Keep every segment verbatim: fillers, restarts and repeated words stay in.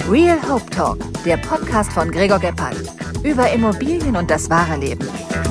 Real Hope Talk, der Podcast von Gregor Gebhardt. Über Immobilien und das wahre Leben.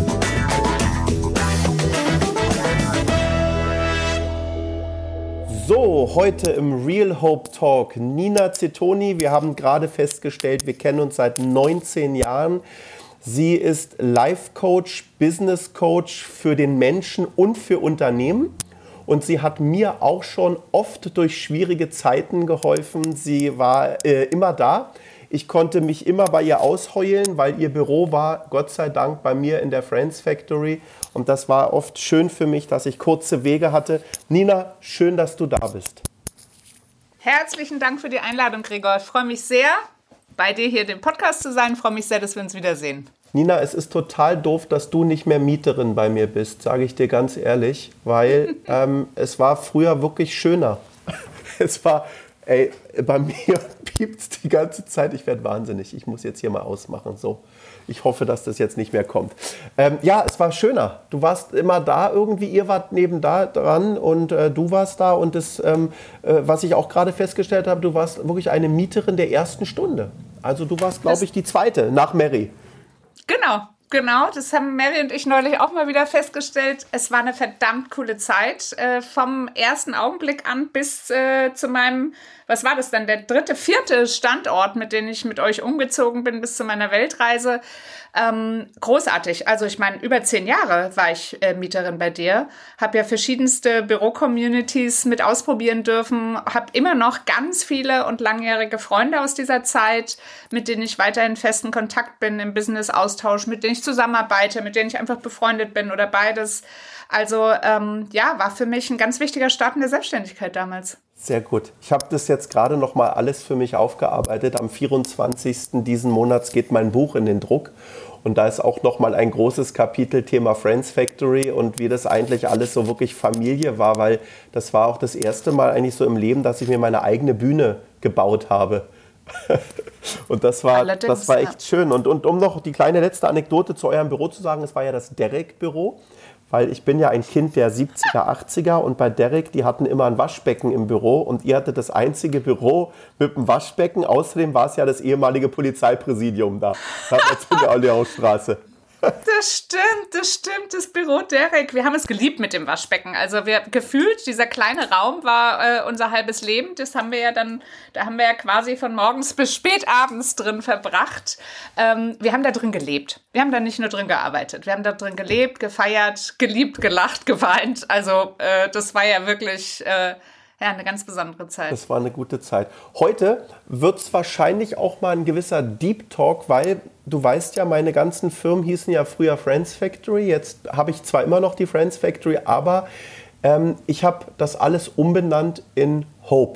So, heute im Real Hope Talk Nina Zettoni. Wir haben gerade festgestellt, wir kennen uns seit neunzehn Jahren. Sie ist Life Coach, Business Coach für den Menschen und für Unternehmen. Und sie hat mir auch schon oft durch schwierige Zeiten geholfen. Sie war äh, immer da. Ich konnte mich immer bei ihr ausheulen, weil ihr Büro war, Gott sei Dank, bei mir in der Friends Factory. Und das war oft schön für mich, dass ich kurze Wege hatte. Nina, schön, dass du da bist. Herzlichen Dank für die Einladung, Gregor. Ich freue mich sehr, bei dir hier im Podcast zu sein. Ich freue mich sehr, dass wir uns wiedersehen. Nina, es ist total doof, dass du nicht mehr Mieterin bei mir bist, sage ich dir ganz ehrlich, weil ähm, es war früher wirklich schöner. Es war, ey, bei mir piept's die ganze Zeit, ich werde wahnsinnig, ich muss jetzt hier mal ausmachen, so. Ich hoffe, dass das jetzt nicht mehr kommt. Ähm, ja, es war schöner. Du warst immer da irgendwie, ihr wart neben da dran und äh, du warst da. Und das, ähm, äh, was ich auch gerade festgestellt habe, du warst wirklich eine Mieterin der ersten Stunde. Also du warst, glaube ich, die zweite nach Mary. Genau, genau. Das haben Mary und ich neulich auch mal wieder festgestellt. Es war eine verdammt coole Zeit. Äh, vom ersten Augenblick an bis äh, zu meinem, was war das dann, der dritte, vierte Standort, mit dem ich mit euch umgezogen bin, bis zu meiner Weltreise. Ähm, großartig. Also ich meine, über zehn Jahre war ich äh, Mieterin bei dir, habe ja verschiedenste Büro-Communities mit ausprobieren dürfen, habe immer noch ganz viele und langjährige Freunde aus dieser Zeit, mit denen ich weiterhin festen Kontakt bin, im Business-Austausch, mit denen ich zusammenarbeite, mit denen ich einfach befreundet bin oder beides. Also ähm, ja, war für mich ein ganz wichtiger Start in der Selbstständigkeit damals. Sehr gut. Ich habe das jetzt gerade noch mal alles für mich aufgearbeitet. Am vierundzwanzigsten diesen Monats geht mein Buch in den Druck. Und da ist auch noch mal ein großes Kapitel Thema Friends Factory und wie das eigentlich alles so wirklich Familie war, weil das war auch das erste Mal eigentlich so im Leben, dass ich mir meine eigene Bühne gebaut habe. Und das war, das war echt schön. Und, und um noch die kleine letzte Anekdote zu eurem Büro zu sagen, es war ja das Derek-Büro. Weil ich bin ja ein Kind der siebziger, achtziger und bei Derek, die hatten immer ein Waschbecken im Büro und ihr hattet das einzige Büro mit einem Waschbecken. Außerdem war es ja das ehemalige Polizeipräsidium da, jetzt in der Alliausstraße. Das stimmt, das stimmt, das Büro Derek. Wir haben es geliebt mit dem Waschbecken. Also wir gefühlt, dieser kleine Raum war äh, unser halbes Leben. Das haben wir ja dann, da haben wir ja quasi von morgens bis spät abends drin verbracht. Ähm, wir haben da drin gelebt. Wir haben da nicht nur drin gearbeitet. Wir haben da drin gelebt, gefeiert, geliebt, gelacht, geweint. Also äh, das war ja wirklich äh, ja, eine ganz besondere Zeit. Das war eine gute Zeit. Heute wird es wahrscheinlich auch mal ein gewisser Deep Talk, weil du weißt ja, meine ganzen Firmen hießen ja früher Friends Factory. Jetzt habe ich zwar immer noch die Friends Factory, aber ähm, ich habe das alles umbenannt in Hope.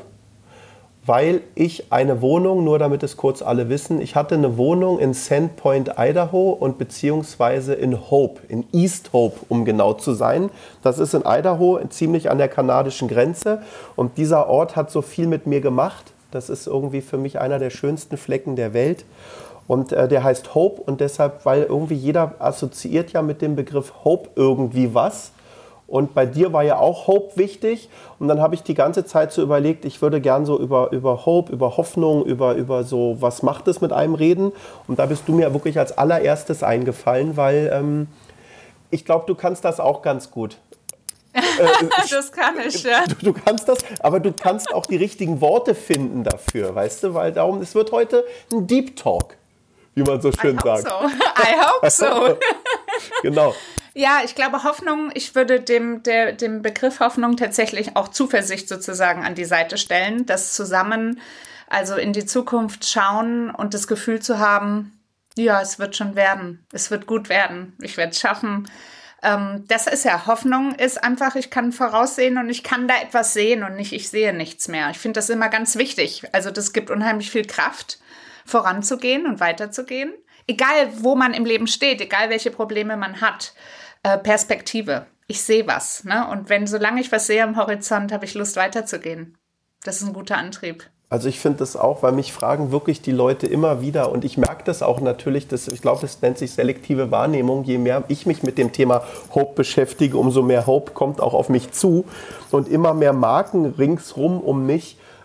Weil ich eine Wohnung, nur damit es kurz alle wissen, ich hatte eine Wohnung in Sandpoint, Idaho und beziehungsweise in Hope, in East Hope, um genau zu sein. Das ist in Idaho, ziemlich an der kanadischen Grenze. Und dieser Ort hat so viel mit mir gemacht. Das ist irgendwie für mich einer der schönsten Flecken der Welt. Und äh, der heißt Hope und deshalb, weil irgendwie jeder assoziiert ja mit dem Begriff Hope irgendwie was. Und bei dir war ja auch Hope wichtig. Und dann habe ich die ganze Zeit so überlegt, ich würde gern so über, über Hope, über Hoffnung, über, über so, was macht es mit einem reden. Und da bist du mir wirklich als allererstes eingefallen, weil ähm, ich glaube, du kannst das auch ganz gut. Äh, das kann ich, ja. Du, du kannst das, aber du kannst auch die richtigen Worte finden dafür, weißt du? Weil darum, es wird heute ein Deep Talk, wie man so schön I hope sagt. So. I hope so. Genau. Ja, ich glaube Hoffnung, ich würde dem, der, dem Begriff Hoffnung tatsächlich auch Zuversicht sozusagen an die Seite stellen, das zusammen, also in die Zukunft schauen und das Gefühl zu haben, ja, es wird schon werden, es wird gut werden, ich werde es schaffen. Ähm, das ist ja, Hoffnung ist einfach, ich kann voraussehen und ich kann da etwas sehen und nicht, ich sehe nichts mehr. Ich finde das immer ganz wichtig, also das gibt unheimlich viel Kraft, voranzugehen und weiterzugehen. Egal, wo man im Leben steht, egal welche Probleme man hat, äh, Perspektive. Ich sehe was, ne? Und wenn, solange ich was sehe am Horizont, habe ich Lust weiterzugehen. Das ist ein guter Antrieb. Also ich finde das auch, weil mich fragen wirklich die Leute immer wieder und ich merke das auch natürlich, dass, ich glaube, das nennt sich selektive Wahrnehmung. Je mehr ich mich mit dem Thema Hope beschäftige, umso mehr Hope kommt auch auf mich zu und immer mehr Marken ringsrum um mich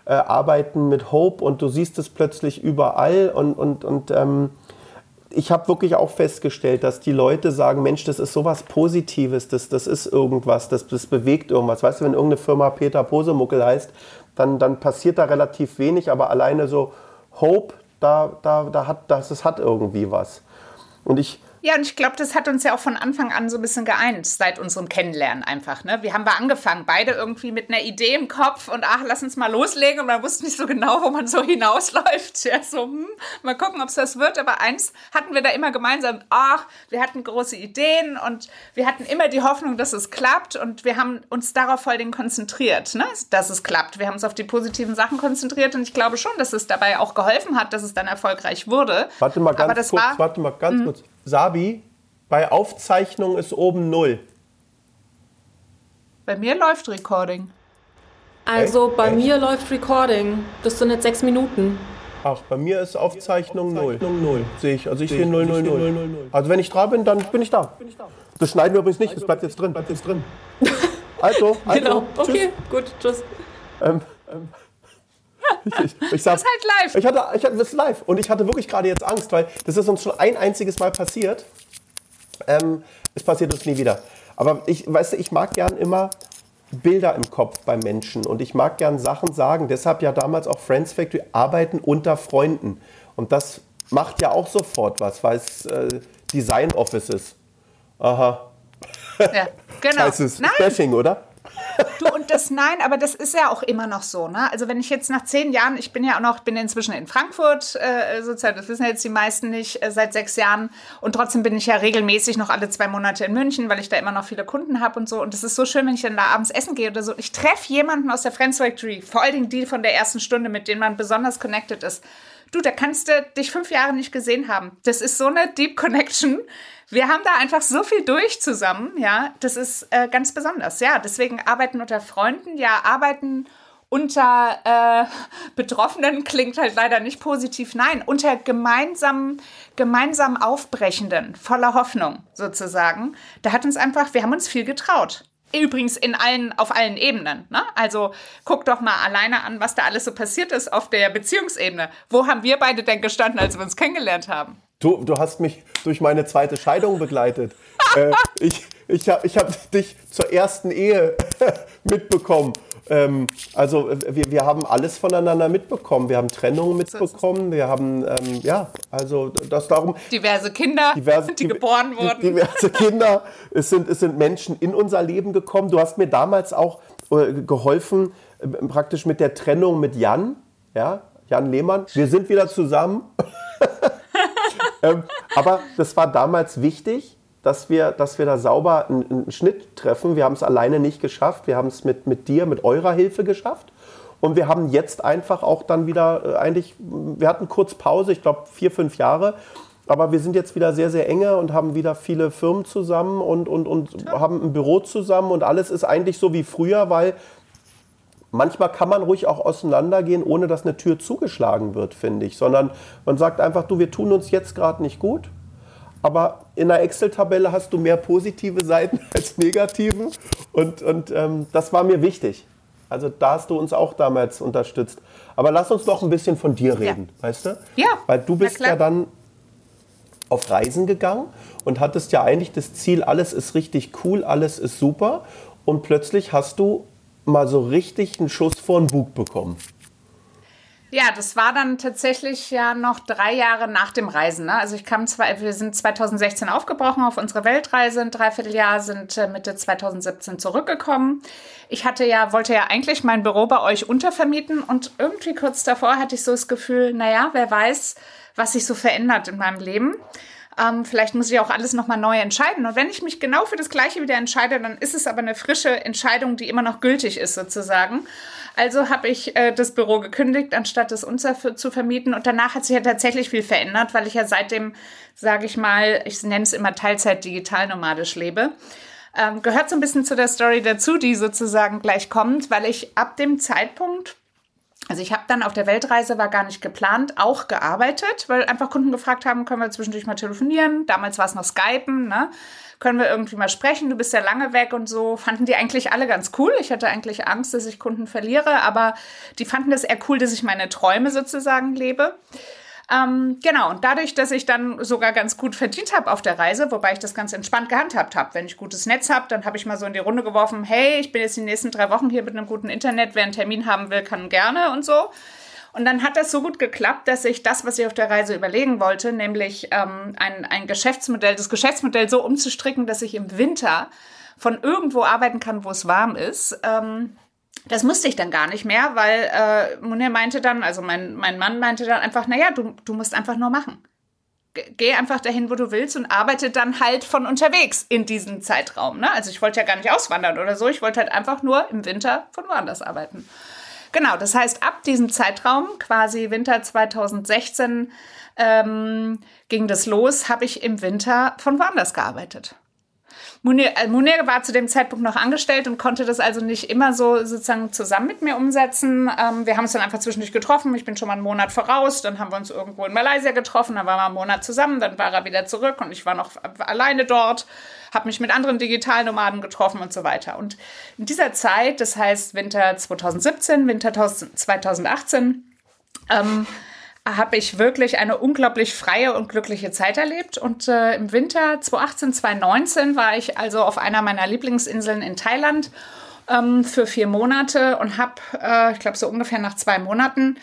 äh, arbeiten mit Hope und du siehst es plötzlich überall und, und, und ähm, ich habe wirklich auch festgestellt, dass die Leute sagen, Mensch, das ist sowas Positives, das, das ist irgendwas, das, das bewegt irgendwas. Weißt du, wenn irgendeine Firma Peter Posemuckel heißt, dann, dann passiert da relativ wenig, aber alleine so Hope, da, da, da hat, das, das hat irgendwie was. Und ich Ja, und ich glaube, das hat uns ja auch von Anfang an so ein bisschen geeint, seit unserem Kennenlernen einfach. Ne? Wir haben wir angefangen, beide irgendwie mit einer Idee im Kopf und ach, lass uns mal loslegen. Und man wusste nicht so genau, wo man so hinausläuft. Ja, so, hm, mal gucken, ob es das wird. Aber eins hatten wir da immer gemeinsam, ach, wir hatten große Ideen und wir hatten immer die Hoffnung, dass es klappt. Und wir haben uns darauf voll den konzentriert, ne? Dass es klappt. Wir haben uns auf die positiven Sachen konzentriert. Und ich glaube schon, dass es dabei auch geholfen hat, dass es dann erfolgreich wurde. Warte mal ganz Aber das kurz, war, warte mal ganz mh. kurz. Sabi, bei Aufzeichnung ist oben null. Bei mir läuft Recording. Also Echt? bei Echt? mir läuft Recording. Das sind jetzt sechs Minuten. Ach, bei mir ist Aufzeichnung null. null. Sehe ich. Also ich sehe null, null, null. Also wenn ich dran bin, dann bin ich da. Das schneiden wir übrigens nicht, das bleibt jetzt drin. Bleibt jetzt drin. Also, also Genau. tschüss. Okay, gut, tschüss. Ähm, ähm. Ich, ich, ich sag, Das ist halt live. Ich hatte, ich hatte das live und ich hatte wirklich gerade jetzt Angst, weil das ist uns schon ein einziges Mal passiert. Ähm, es passiert uns nie wieder. Aber ich, weißt du, ich mag gern immer Bilder im Kopf bei Menschen und ich mag gern Sachen sagen. Deshalb ja damals auch Friends Factory, arbeiten unter Freunden. Und das macht ja auch sofort was, weil es äh, Design Office ist. Aha. Ja, genau. Heißt es Nein. Bashing, oder? Du, und das Nein, aber das ist ja auch immer noch so, ne? Also wenn ich jetzt nach zehn Jahren, ich bin ja auch noch, bin inzwischen in Frankfurt, äh, sozusagen, das wissen jetzt die meisten nicht, äh, seit sechs Jahren und trotzdem bin ich ja regelmäßig noch alle zwei Monate in München, weil ich da immer noch viele Kunden habe und so und es ist so schön, wenn ich dann da abends essen gehe oder so. Ich treffe jemanden aus der Friends Factory, vor allen Dingen die von der ersten Stunde, mit denen man besonders connected ist. Du, da kannst du dich fünf Jahre nicht gesehen haben. Das ist so eine Deep Connection. Wir haben da einfach so viel durch zusammen, ja. Das ist äh, ganz besonders, ja. Deswegen arbeiten unter Freunden, ja, arbeiten unter äh, Betroffenen klingt halt leider nicht positiv. Nein, unter gemeinsam, gemeinsam Aufbrechenden, voller Hoffnung sozusagen. Da hat uns einfach, wir haben uns viel getraut. Übrigens in allen, auf allen Ebenen. Ne? Also guck doch mal alleine an, was da alles so passiert ist auf der Beziehungsebene. Wo haben wir beide denn gestanden, als wir uns kennengelernt haben? Du, du hast mich durch meine zweite Scheidung begleitet. äh, ich ich habe ich hab dich zur ersten Ehe mitbekommen. Ähm, also wir, wir haben alles voneinander mitbekommen. Wir haben Trennungen mitbekommen. Wir haben, ähm, ja, also das darum... Diverse Kinder, diverse, die geboren wurden. Diverse Kinder. Es sind, es sind Menschen in unser Leben gekommen. Du hast mir damals auch äh, geholfen, äh, praktisch mit der Trennung mit Jan. Ja, Jan Lehmann. Wir sind wieder zusammen. ähm, aber das war damals wichtig, dass wir, dass wir da sauber einen, einen Schnitt treffen. Wir haben es alleine nicht geschafft. Wir haben es mit, mit dir, mit eurer Hilfe geschafft. Und wir haben jetzt einfach auch dann wieder äh, eigentlich, wir hatten kurz Pause, ich glaube vier, fünf Jahre. Aber wir sind jetzt wieder sehr, sehr enge und haben wieder viele Firmen zusammen und, und, und haben ein Büro zusammen. Und alles ist eigentlich so wie früher, weil manchmal kann man ruhig auch auseinandergehen, ohne dass eine Tür zugeschlagen wird, finde ich. Sondern man sagt einfach, du, wir tun uns jetzt gerade nicht gut. Aber in einer Excel-Tabelle hast du mehr positive Seiten als negative. Und, und ähm, das war mir wichtig. Also da hast du uns auch damals unterstützt. Aber lass uns noch ein bisschen von dir reden, ja. Weißt du? Ja. Weil du bist ja dann auf Reisen gegangen und hattest ja eigentlich das Ziel, alles ist richtig cool, alles ist super. Und plötzlich hast du mal so richtig einen Schuss vor den Bug bekommen. Ja, das war dann tatsächlich ja noch drei Jahre nach dem Reisen. Ne? Also ich kam zwar, wir sind zwanzig sechzehn aufgebrochen auf unsere Weltreise, ein Dreivierteljahr, sind Mitte zwanzig siebzehn zurückgekommen. Ich hatte ja, wollte ja eigentlich mein Büro bei euch untervermieten und irgendwie kurz davor hatte ich so das Gefühl, naja, wer weiß, was sich so verändert in meinem Leben. Ähm, vielleicht muss ich auch alles nochmal neu entscheiden. Und wenn ich mich genau für das Gleiche wieder entscheide, dann ist es aber eine frische Entscheidung, die immer noch gültig ist sozusagen. Also habe ich äh, das Büro gekündigt, anstatt es uns zu vermieten. Und danach hat sich ja tatsächlich viel verändert, weil ich ja seitdem, sage ich mal, ich nenne es immer Teilzeit digital nomadisch lebe. Ähm, gehört so ein bisschen zu der Story dazu, die sozusagen gleich kommt, weil ich ab dem Zeitpunkt Also ich habe dann auf der Weltreise, war gar nicht geplant, auch gearbeitet, weil einfach Kunden gefragt haben, können wir zwischendurch mal telefonieren? Damals war es noch Skypen, ne? Können wir irgendwie mal sprechen? Du bist ja lange weg und so. Fanden die eigentlich alle ganz cool. Ich hatte eigentlich Angst, dass ich Kunden verliere, aber die fanden das eher cool, dass ich meine Träume sozusagen lebe. Ähm, genau, und dadurch, dass ich dann sogar ganz gut verdient habe auf der Reise, wobei ich das ganz entspannt gehandhabt habe. Wenn ich gutes Netz habe, dann habe ich mal so in die Runde geworfen, hey, ich bin jetzt die nächsten drei Wochen hier mit einem guten Internet, wer einen Termin haben will, kann gerne und so. Und dann hat das so gut geklappt, dass ich das, was ich auf der Reise überlegen wollte, nämlich ähm, ein, ein Geschäftsmodell, das Geschäftsmodell so umzustricken, dass ich im Winter von irgendwo arbeiten kann, wo es warm ist, ähm, das musste ich dann gar nicht mehr, weil äh, Munir meinte dann, also mein, mein Mann meinte dann einfach, naja, du, du musst einfach nur machen. G- geh einfach dahin, wo du willst und arbeite dann halt von unterwegs in diesem Zeitraum. Ne? Also ich wollte ja gar nicht auswandern oder so, ich wollte halt einfach nur im Winter von woanders arbeiten. Genau, das heißt, ab diesem Zeitraum, quasi Winter zwanzig sechzehn, ähm, ging das los, habe ich im Winter von woanders gearbeitet. Munir, äh, Munir war zu dem Zeitpunkt noch angestellt und konnte das also nicht immer so sozusagen zusammen mit mir umsetzen. Ähm, wir haben uns dann einfach zwischendurch getroffen. Ich bin schon mal einen Monat voraus. Dann haben wir uns irgendwo in Malaysia getroffen. Dann waren wir einen Monat zusammen. Dann war er wieder zurück und ich war noch alleine dort. Habe mich mit anderen Digitalnomaden getroffen und so weiter. Und in dieser Zeit, das heißt Winter zwanzig siebzehn, Winter zwanzig achtzehn, ähm, habe ich wirklich eine unglaublich freie und glückliche Zeit erlebt. Und äh, im Winter zwanzig achtzehn, zwanzig neunzehn war ich also auf einer meiner Lieblingsinseln in Thailand ähm, für vier Monate und habe, äh, ich glaube so ungefähr nach zwei Monaten,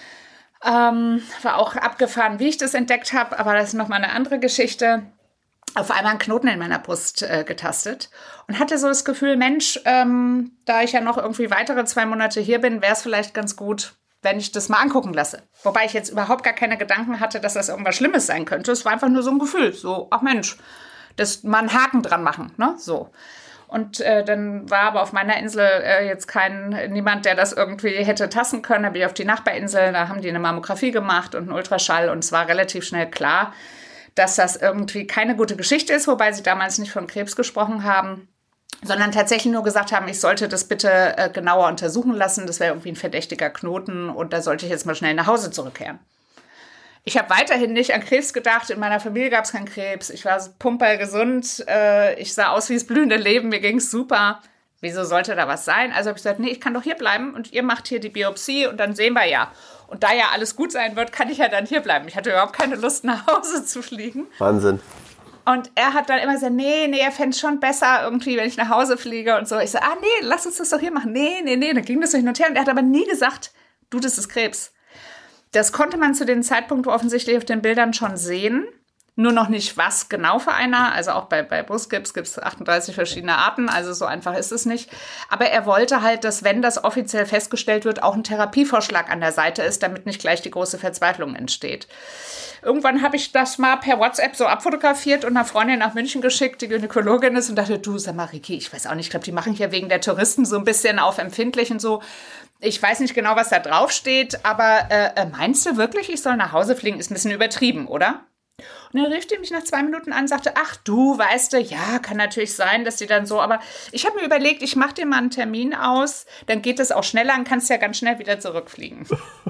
ähm, war auch abgefahren, wie ich das entdeckt habe, aber das ist nochmal eine andere Geschichte, auf einmal einen Knoten in meiner Brust äh, getastet und hatte so das Gefühl, Mensch, ähm, da ich ja noch irgendwie weitere zwei Monate hier bin, wäre es vielleicht ganz gut, wenn ich das mal angucken lasse. Wobei ich jetzt überhaupt gar keine Gedanken hatte, dass das irgendwas Schlimmes sein könnte. Es war einfach nur so ein Gefühl, so, ach Mensch, das mal einen Haken dran machen, ne, so. Und äh, dann war aber auf meiner Insel äh, jetzt kein, niemand, der das irgendwie hätte tasten können. Da bin ich auf die Nachbarinsel, da haben die eine Mammographie gemacht und einen Ultraschall und es war relativ schnell klar, dass das irgendwie keine gute Geschichte ist, wobei sie damals nicht von Krebs gesprochen haben, sondern tatsächlich nur gesagt haben, ich sollte das bitte äh, genauer untersuchen lassen. Das wäre irgendwie ein verdächtiger Knoten und da sollte ich jetzt mal schnell nach Hause zurückkehren. Ich habe weiterhin nicht an Krebs gedacht. In meiner Familie gab es keinen Krebs. Ich war pumpergesund. Äh, ich sah aus wie das blühende Leben. Mir ging es super. Wieso sollte da was sein? Also habe ich gesagt, nee, ich kann doch hier bleiben und ihr macht hier die Biopsie und dann sehen wir ja. Und da ja alles gut sein wird, kann ich ja dann hier bleiben. Ich hatte überhaupt keine Lust, nach Hause zu fliegen. Wahnsinn. Und er hat dann immer gesagt, nee, nee, er fände es schon besser irgendwie, wenn ich nach Hause fliege und so. Ich so, ah, nee, lass uns das doch hier machen. Nee, nee, nee, dann ging das so hin und her. Und er hat aber nie gesagt, du, das ist Krebs. Das konnte man zu dem Zeitpunkt offensichtlich auf den Bildern schon sehen. Nur noch nicht, was genau für einer. Also auch bei, bei Brustkrebs gibt es achtunddreißig verschiedene Arten. Also so einfach ist es nicht. Aber er wollte halt, dass, wenn das offiziell festgestellt wird, auch ein Therapievorschlag an der Seite ist, damit nicht gleich die große Verzweiflung entsteht. Irgendwann habe ich das mal per WhatsApp so abfotografiert und einer Freundin nach München geschickt, die Gynäkologin ist, und dachte, du, sag mal, Ricky, ich weiß auch nicht, ich glaube, die machen hier wegen der Touristen so ein bisschen auf empfindlich und so. Ich weiß nicht genau, was da drauf steht, aber äh, meinst du wirklich, ich soll nach Hause fliegen? Ist ein bisschen übertrieben, oder? Und dann rief die mich nach zwei Minuten an und sagte, ach du, weißt du, ja, kann natürlich sein, dass die dann so, aber ich habe mir überlegt, ich mache dir mal einen Termin aus, dann geht es auch schneller und kannst ja ganz schnell wieder zurückfliegen.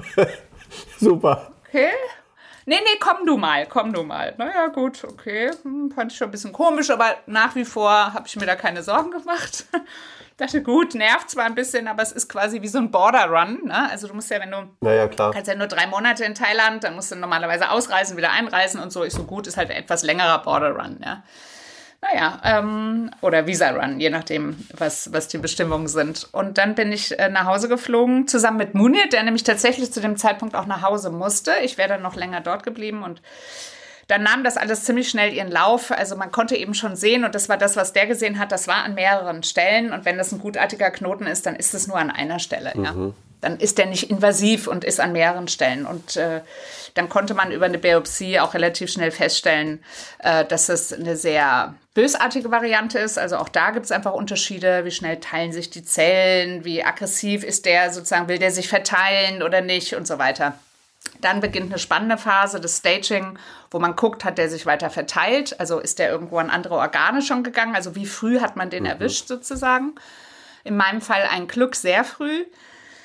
Super. Okay. Nee, nee, komm du mal, komm du mal. Naja, gut, okay, hm, fand ich schon ein bisschen komisch, aber nach wie vor habe ich mir da keine Sorgen gemacht. Dachte, gut, nervt zwar ein bisschen, aber es ist quasi wie so ein Border Run, ne? Also du musst ja, wenn du, naja, klar. kannst ja nur drei Monate in Thailand, dann musst du normalerweise ausreisen, wieder einreisen und so. Ist so gut, ist halt ein etwas längerer Border Run, ja. Naja, ähm, oder Visa Run, je nachdem, was, was die Bestimmungen sind. Und dann bin ich äh, nach Hause geflogen, zusammen mit Munir, der nämlich tatsächlich zu dem Zeitpunkt auch nach Hause musste. Ich wäre dann noch länger dort geblieben und dann nahm das alles ziemlich schnell ihren Lauf. Also man konnte eben schon sehen, und das war das, was der gesehen hat, das war an mehreren Stellen. Und wenn das ein gutartiger Knoten ist, dann ist es nur an einer Stelle. Mhm. Ja. Dann ist der nicht invasiv und ist an mehreren Stellen. Und äh, dann konnte man über eine Biopsie auch relativ schnell feststellen, äh, dass es eine sehr bösartige Variante ist. Also auch da gibt es einfach Unterschiede. Wie schnell teilen sich die Zellen? Wie aggressiv ist der sozusagen? Will der sich verteilen oder nicht? Und so weiter. Dann beginnt eine spannende Phase, das Staging, wo man guckt, hat der sich weiter verteilt? Also ist der irgendwo an andere Organe schon gegangen? Also wie früh hat man den mhm. erwischt sozusagen? In meinem Fall ein Glück sehr früh.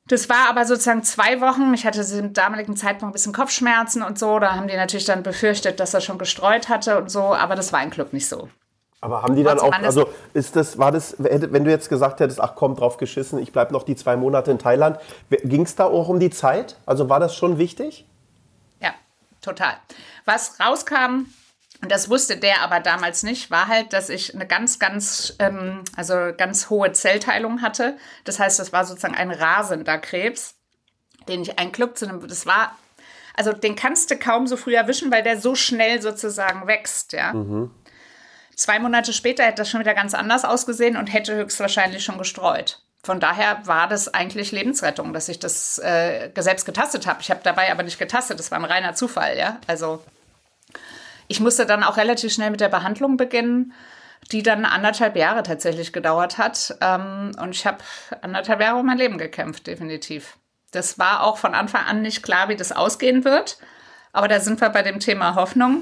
Das war aber sozusagen zwei Wochen. Ich hatte zum damaligen Zeitpunkt ein bisschen Kopfschmerzen und so. Da haben die natürlich dann befürchtet, dass er schon gestreut hatte und so. Aber das war ein Glück nicht so. Aber haben die dann auch, also ist das, war das, wenn du jetzt gesagt hättest, ach komm, drauf geschissen, ich bleibe noch die zwei Monate in Thailand, ging es da auch um die Zeit? Also war das schon wichtig? Ja, total. Was rauskam, und das wusste der aber damals nicht, war halt, dass ich eine ganz, ganz, ähm, also ganz hohe Zellteilung hatte. Das heißt, das war sozusagen ein rasender Krebs, den ich ein Glück zu einem, das war, also den kannst du kaum so früh erwischen, weil der so schnell sozusagen wächst, ja. Mhm. Zwei Monate später hätte das schon wieder ganz anders ausgesehen und hätte höchstwahrscheinlich schon gestreut. Von daher war das eigentlich Lebensrettung, dass ich das äh, selbst getastet habe. Ich habe dabei aber nicht getastet, das war ein reiner Zufall, ja. Also ich musste dann auch relativ schnell mit der Behandlung beginnen, die dann anderthalb Jahre tatsächlich gedauert hat. Ähm, und ich habe anderthalb Jahre um mein Leben gekämpft, definitiv. Das war auch von Anfang an nicht klar, wie das ausgehen wird. Aber da sind wir bei dem Thema Hoffnung.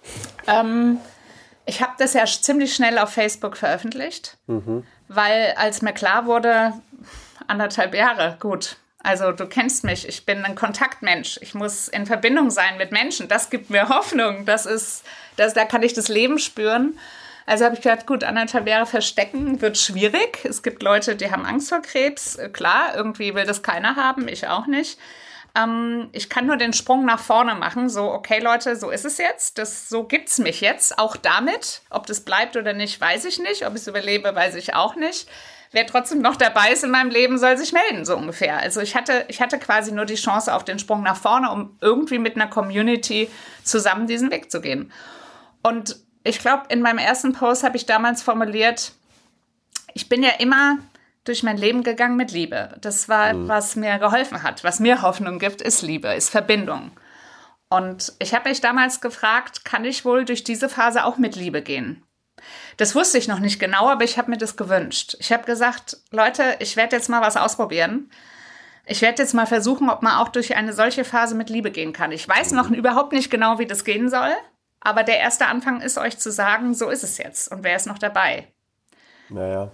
Ähm, Ich habe das ja ziemlich schnell auf Facebook veröffentlicht, mhm. weil als mir klar wurde, anderthalb Jahre, gut, also du kennst mich, ich bin ein Kontaktmensch, ich muss in Verbindung sein mit Menschen, das gibt mir Hoffnung, das ist, das, da kann ich das Leben spüren. Also habe ich gedacht, gut, anderthalb Jahre verstecken wird schwierig. Es gibt Leute, die haben Angst vor Krebs, klar, irgendwie will das keiner haben, ich auch nicht. Ähm, ich kann nur den Sprung nach vorne machen, so, okay Leute, so ist es jetzt, das, so gibt's mich jetzt, auch damit. Ob das bleibt oder nicht, weiß ich nicht, ob ich es überlebe, weiß ich auch nicht. Wer trotzdem noch dabei ist in meinem Leben, soll sich melden, so ungefähr. Also ich hatte, ich hatte quasi nur die Chance auf den Sprung nach vorne, um irgendwie mit einer Community zusammen diesen Weg zu gehen. Und ich glaube, in meinem ersten Post habe ich damals formuliert, ich bin ja immer durch mein Leben gegangen mit Liebe. Das war, mhm. was mir geholfen hat. Was mir Hoffnung gibt, ist Liebe, ist Verbindung. Und ich habe mich damals gefragt, kann ich wohl durch diese Phase auch mit Liebe gehen? Das wusste ich noch nicht genau, aber ich habe mir das gewünscht. Ich habe gesagt, Leute, ich werde jetzt mal was ausprobieren. Ich werde jetzt mal versuchen, ob man auch durch eine solche Phase mit Liebe gehen kann. Ich weiß noch überhaupt nicht genau, wie das gehen soll. Aber der erste Anfang ist, euch zu sagen, so ist es jetzt. Und wer ist noch dabei? Naja.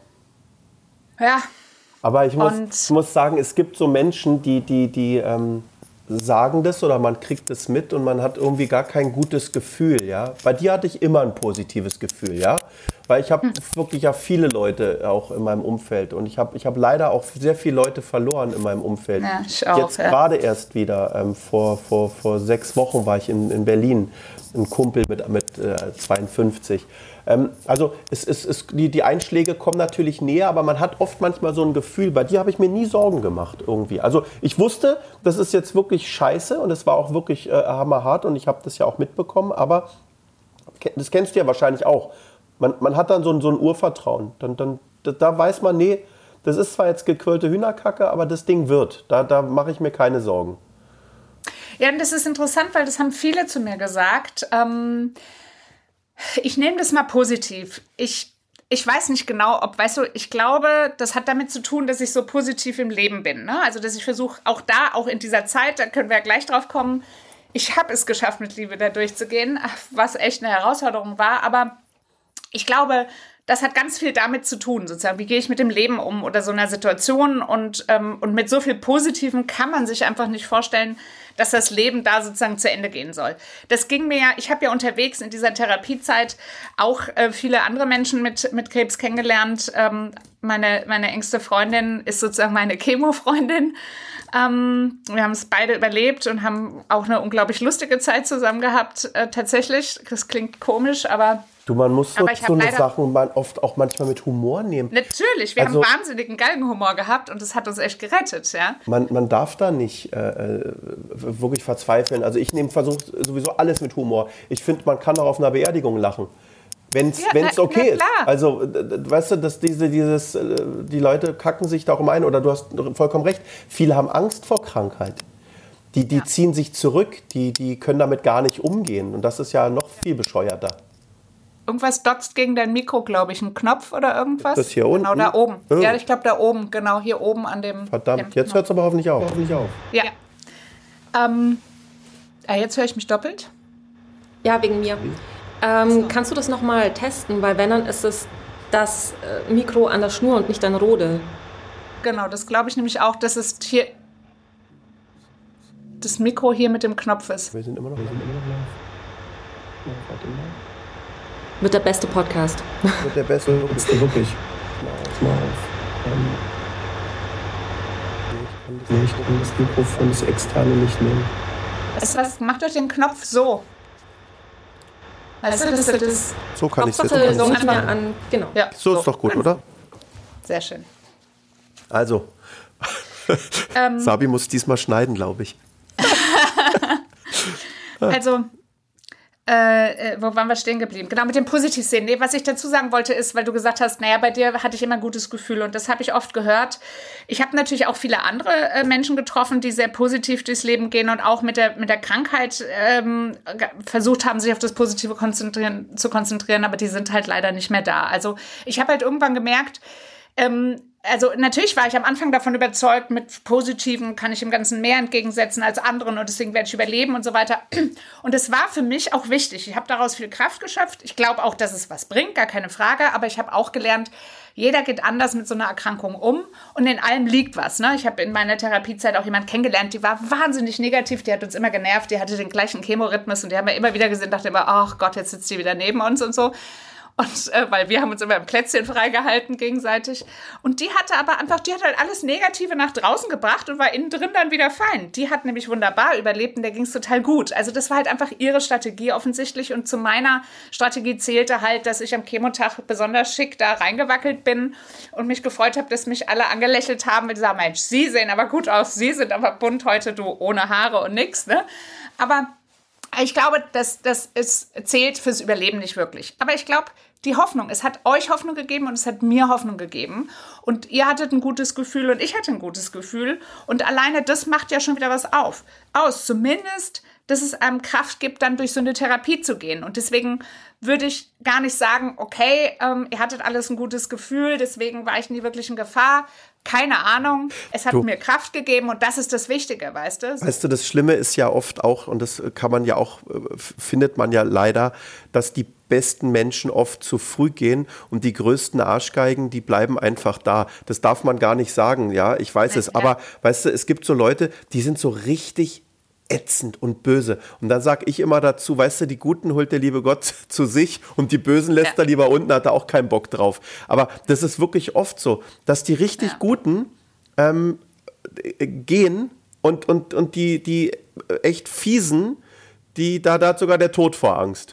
Ja. Aber ich muss, muss sagen, es gibt so Menschen, die, die, die ähm, sagen das oder man kriegt es mit und man hat irgendwie gar kein gutes Gefühl. Ja? Bei dir hatte ich immer ein positives Gefühl, ja, weil ich habe hm. wirklich ja viele Leute auch in meinem Umfeld und ich habe ich hab leider auch sehr viele Leute verloren in meinem Umfeld. Ja, ich auch, Jetzt ja. gerade erst wieder, ähm, vor, vor, vor sechs Wochen war ich in, in Berlin, ein Kumpel mit, mit äh, zweiundfünfzig. Ähm, also es, es, es, die, die Einschläge kommen natürlich näher, aber man hat oft manchmal so ein Gefühl, bei dir habe ich mir nie Sorgen gemacht irgendwie. Also ich wusste, das ist jetzt wirklich scheiße und es war auch wirklich äh, hammerhart und ich habe das ja auch mitbekommen, aber das kennst du ja wahrscheinlich auch. Man, man hat dann so ein, so ein Urvertrauen. Dann, dann, da, da weiß man, nee, das ist zwar jetzt gequirlte Hühnerkacke, aber das Ding wird. Da, da mache ich mir keine Sorgen. Ja, und das ist interessant, weil das haben viele zu mir gesagt. Ähm, ich nehme das mal positiv. Ich, ich weiß nicht genau, ob, weißt du, ich glaube, das hat damit zu tun, dass ich so positiv im Leben bin. Ne? Also, dass ich versuche, auch da, auch in dieser Zeit, da können wir ja gleich drauf kommen, ich habe es geschafft, mit Liebe da durchzugehen, was echt eine Herausforderung war. Aber ich glaube, das hat ganz viel damit zu tun, sozusagen, wie gehe ich mit dem Leben um oder so einer Situation und, ähm, und mit so viel Positivem kann man sich einfach nicht vorstellen, dass das Leben da sozusagen zu Ende gehen soll. Das ging mir ja, ich habe ja unterwegs in dieser Therapiezeit auch äh, viele andere Menschen mit, mit Krebs kennengelernt. Ähm, meine, meine engste Freundin ist sozusagen meine Chemo-Freundin. Ähm, wir haben es beide überlebt und haben auch eine unglaublich lustige Zeit zusammen gehabt, äh, tatsächlich. Das klingt komisch, aber... Du, man muss so, so eine Sachen man oft auch manchmal mit Humor nehmen. Natürlich, wir also, haben wahnsinnigen Galgenhumor gehabt und das hat uns echt gerettet, ja. Man, man darf da nicht äh, wirklich verzweifeln. Also ich nehme versuche sowieso alles mit Humor. Ich finde, man kann auch auf einer Beerdigung lachen. Wenn es ja, okay ist. Also, weißt du, dass diese, dieses, die Leute kacken sich darum ein, oder du hast vollkommen recht, viele haben Angst vor Krankheit. Die, die ja. ziehen sich zurück, die, die können damit gar nicht umgehen. Und das ist ja noch viel bescheuerter. Irgendwas dotzt gegen dein Mikro, glaube ich. Ein Knopf oder irgendwas? Das hier unten? Genau, da oben. Oh. Ja, ich glaube, da oben. Genau, hier oben an dem... Verdammt, jetzt hört es aber hoffentlich auf. Hoffentlich auf. Ja. ja. Ähm, ah, jetzt höre ich mich doppelt? Ja, wegen mir. Ähm, so. Kannst du das nochmal testen? Weil wenn, dann ist es das äh, Mikro an der Schnur und nicht an Rode. Genau, das glaube ich nämlich auch. Das ist hier... das Mikro hier mit dem Knopf ist. Wir sind immer noch, wir sind immer noch live. Ja, warte mal. Wird der beste Podcast. Wird der beste, ist der wirklich. Mal auf. Ähm, nee, ich kann das Mikrofon, das externe nicht nehmen. Weißt du was, macht euch den Knopf so. Weißt du, das ist das. So kann ich es jetzt. Hauptsache, So so nicht mehr an. Genau. Ja, so ist doch gut, oder? Sehr schön. Also, ähm, Sabi muss diesmal schneiden, glaube ich. Also, äh, wo waren wir stehen geblieben? Genau, mit dem Positivsehen. Nee, was ich dazu sagen wollte ist, weil du gesagt hast, naja, bei dir hatte ich immer ein gutes Gefühl und das habe ich oft gehört. Ich habe natürlich auch viele andere äh, Menschen getroffen, die sehr positiv durchs Leben gehen und auch mit der, mit der Krankheit ähm, versucht haben, sich auf das Positive konzentrieren, zu konzentrieren, aber die sind halt leider nicht mehr da. Also ich habe halt irgendwann gemerkt, ähm, also natürlich war ich am Anfang davon überzeugt, mit Positiven kann ich dem Ganzen mehr entgegensetzen als anderen und deswegen werde ich überleben und so weiter. Und es war für mich auch wichtig. Ich habe daraus viel Kraft geschöpft. Ich glaube auch, dass es was bringt, gar keine Frage. Aber ich habe auch gelernt, jeder geht anders mit so einer Erkrankung um und in allem liegt was. Ne? Ich habe in meiner Therapiezeit auch jemanden kennengelernt, die war wahnsinnig negativ, die hat uns immer genervt, die hatte den gleichen Chemorhythmus und die haben wir immer wieder gesehen, dachte immer, ach Gott, jetzt sitzt die wieder neben uns und so. Und äh, weil wir haben uns immer im Plätzchen freigehalten gegenseitig. Und die hatte aber einfach, die hat halt alles Negative nach draußen gebracht und war innen drin dann wieder fein. Die hat nämlich wunderbar überlebt und der ging es total gut. Also das war halt einfach ihre Strategie offensichtlich. Und zu meiner Strategie zählte halt, dass ich am Chemotag besonders schick da reingewackelt bin und mich gefreut habe, dass mich alle angelächelt haben mit dieser, Mensch, Sie sehen aber gut aus, Sie sind aber bunt heute, du ohne Haare und nix, ne? Aber ich glaube, das, das ist, zählt fürs Überleben nicht wirklich. Aber ich glaube, die Hoffnung, es hat euch Hoffnung gegeben und es hat mir Hoffnung gegeben. Und ihr hattet ein gutes Gefühl und ich hatte ein gutes Gefühl. Und alleine das macht ja schon wieder was auf. Aus, zumindest, dass es einem Kraft gibt, dann durch so eine Therapie zu gehen. Und deswegen würde ich gar nicht sagen, okay, ähm, ihr hattet alles ein gutes Gefühl, deswegen war ich nie wirklich in Gefahr. Keine Ahnung, es hat du, mir Kraft gegeben und das ist das Wichtige, weißt du? Weißt du, das Schlimme ist ja oft auch, und das kann man ja auch, findet man ja leider, dass die besten Menschen oft zu früh gehen und die größten Arschgeigen, die bleiben einfach da. Das darf man gar nicht sagen, ja, ich weiß es, aber weißt du, es gibt so Leute, die sind so richtig ätzend und böse. Und dann sage ich immer dazu, weißt du, die Guten holt der liebe Gott zu sich und die Bösen lässt ja. er lieber unten, hat er auch keinen Bock drauf. Aber das ist wirklich oft so, dass die richtig ja. Guten ähm, gehen und, und, und die, die echt Fiesen, die, da, da hat sogar der Tod vor Angst.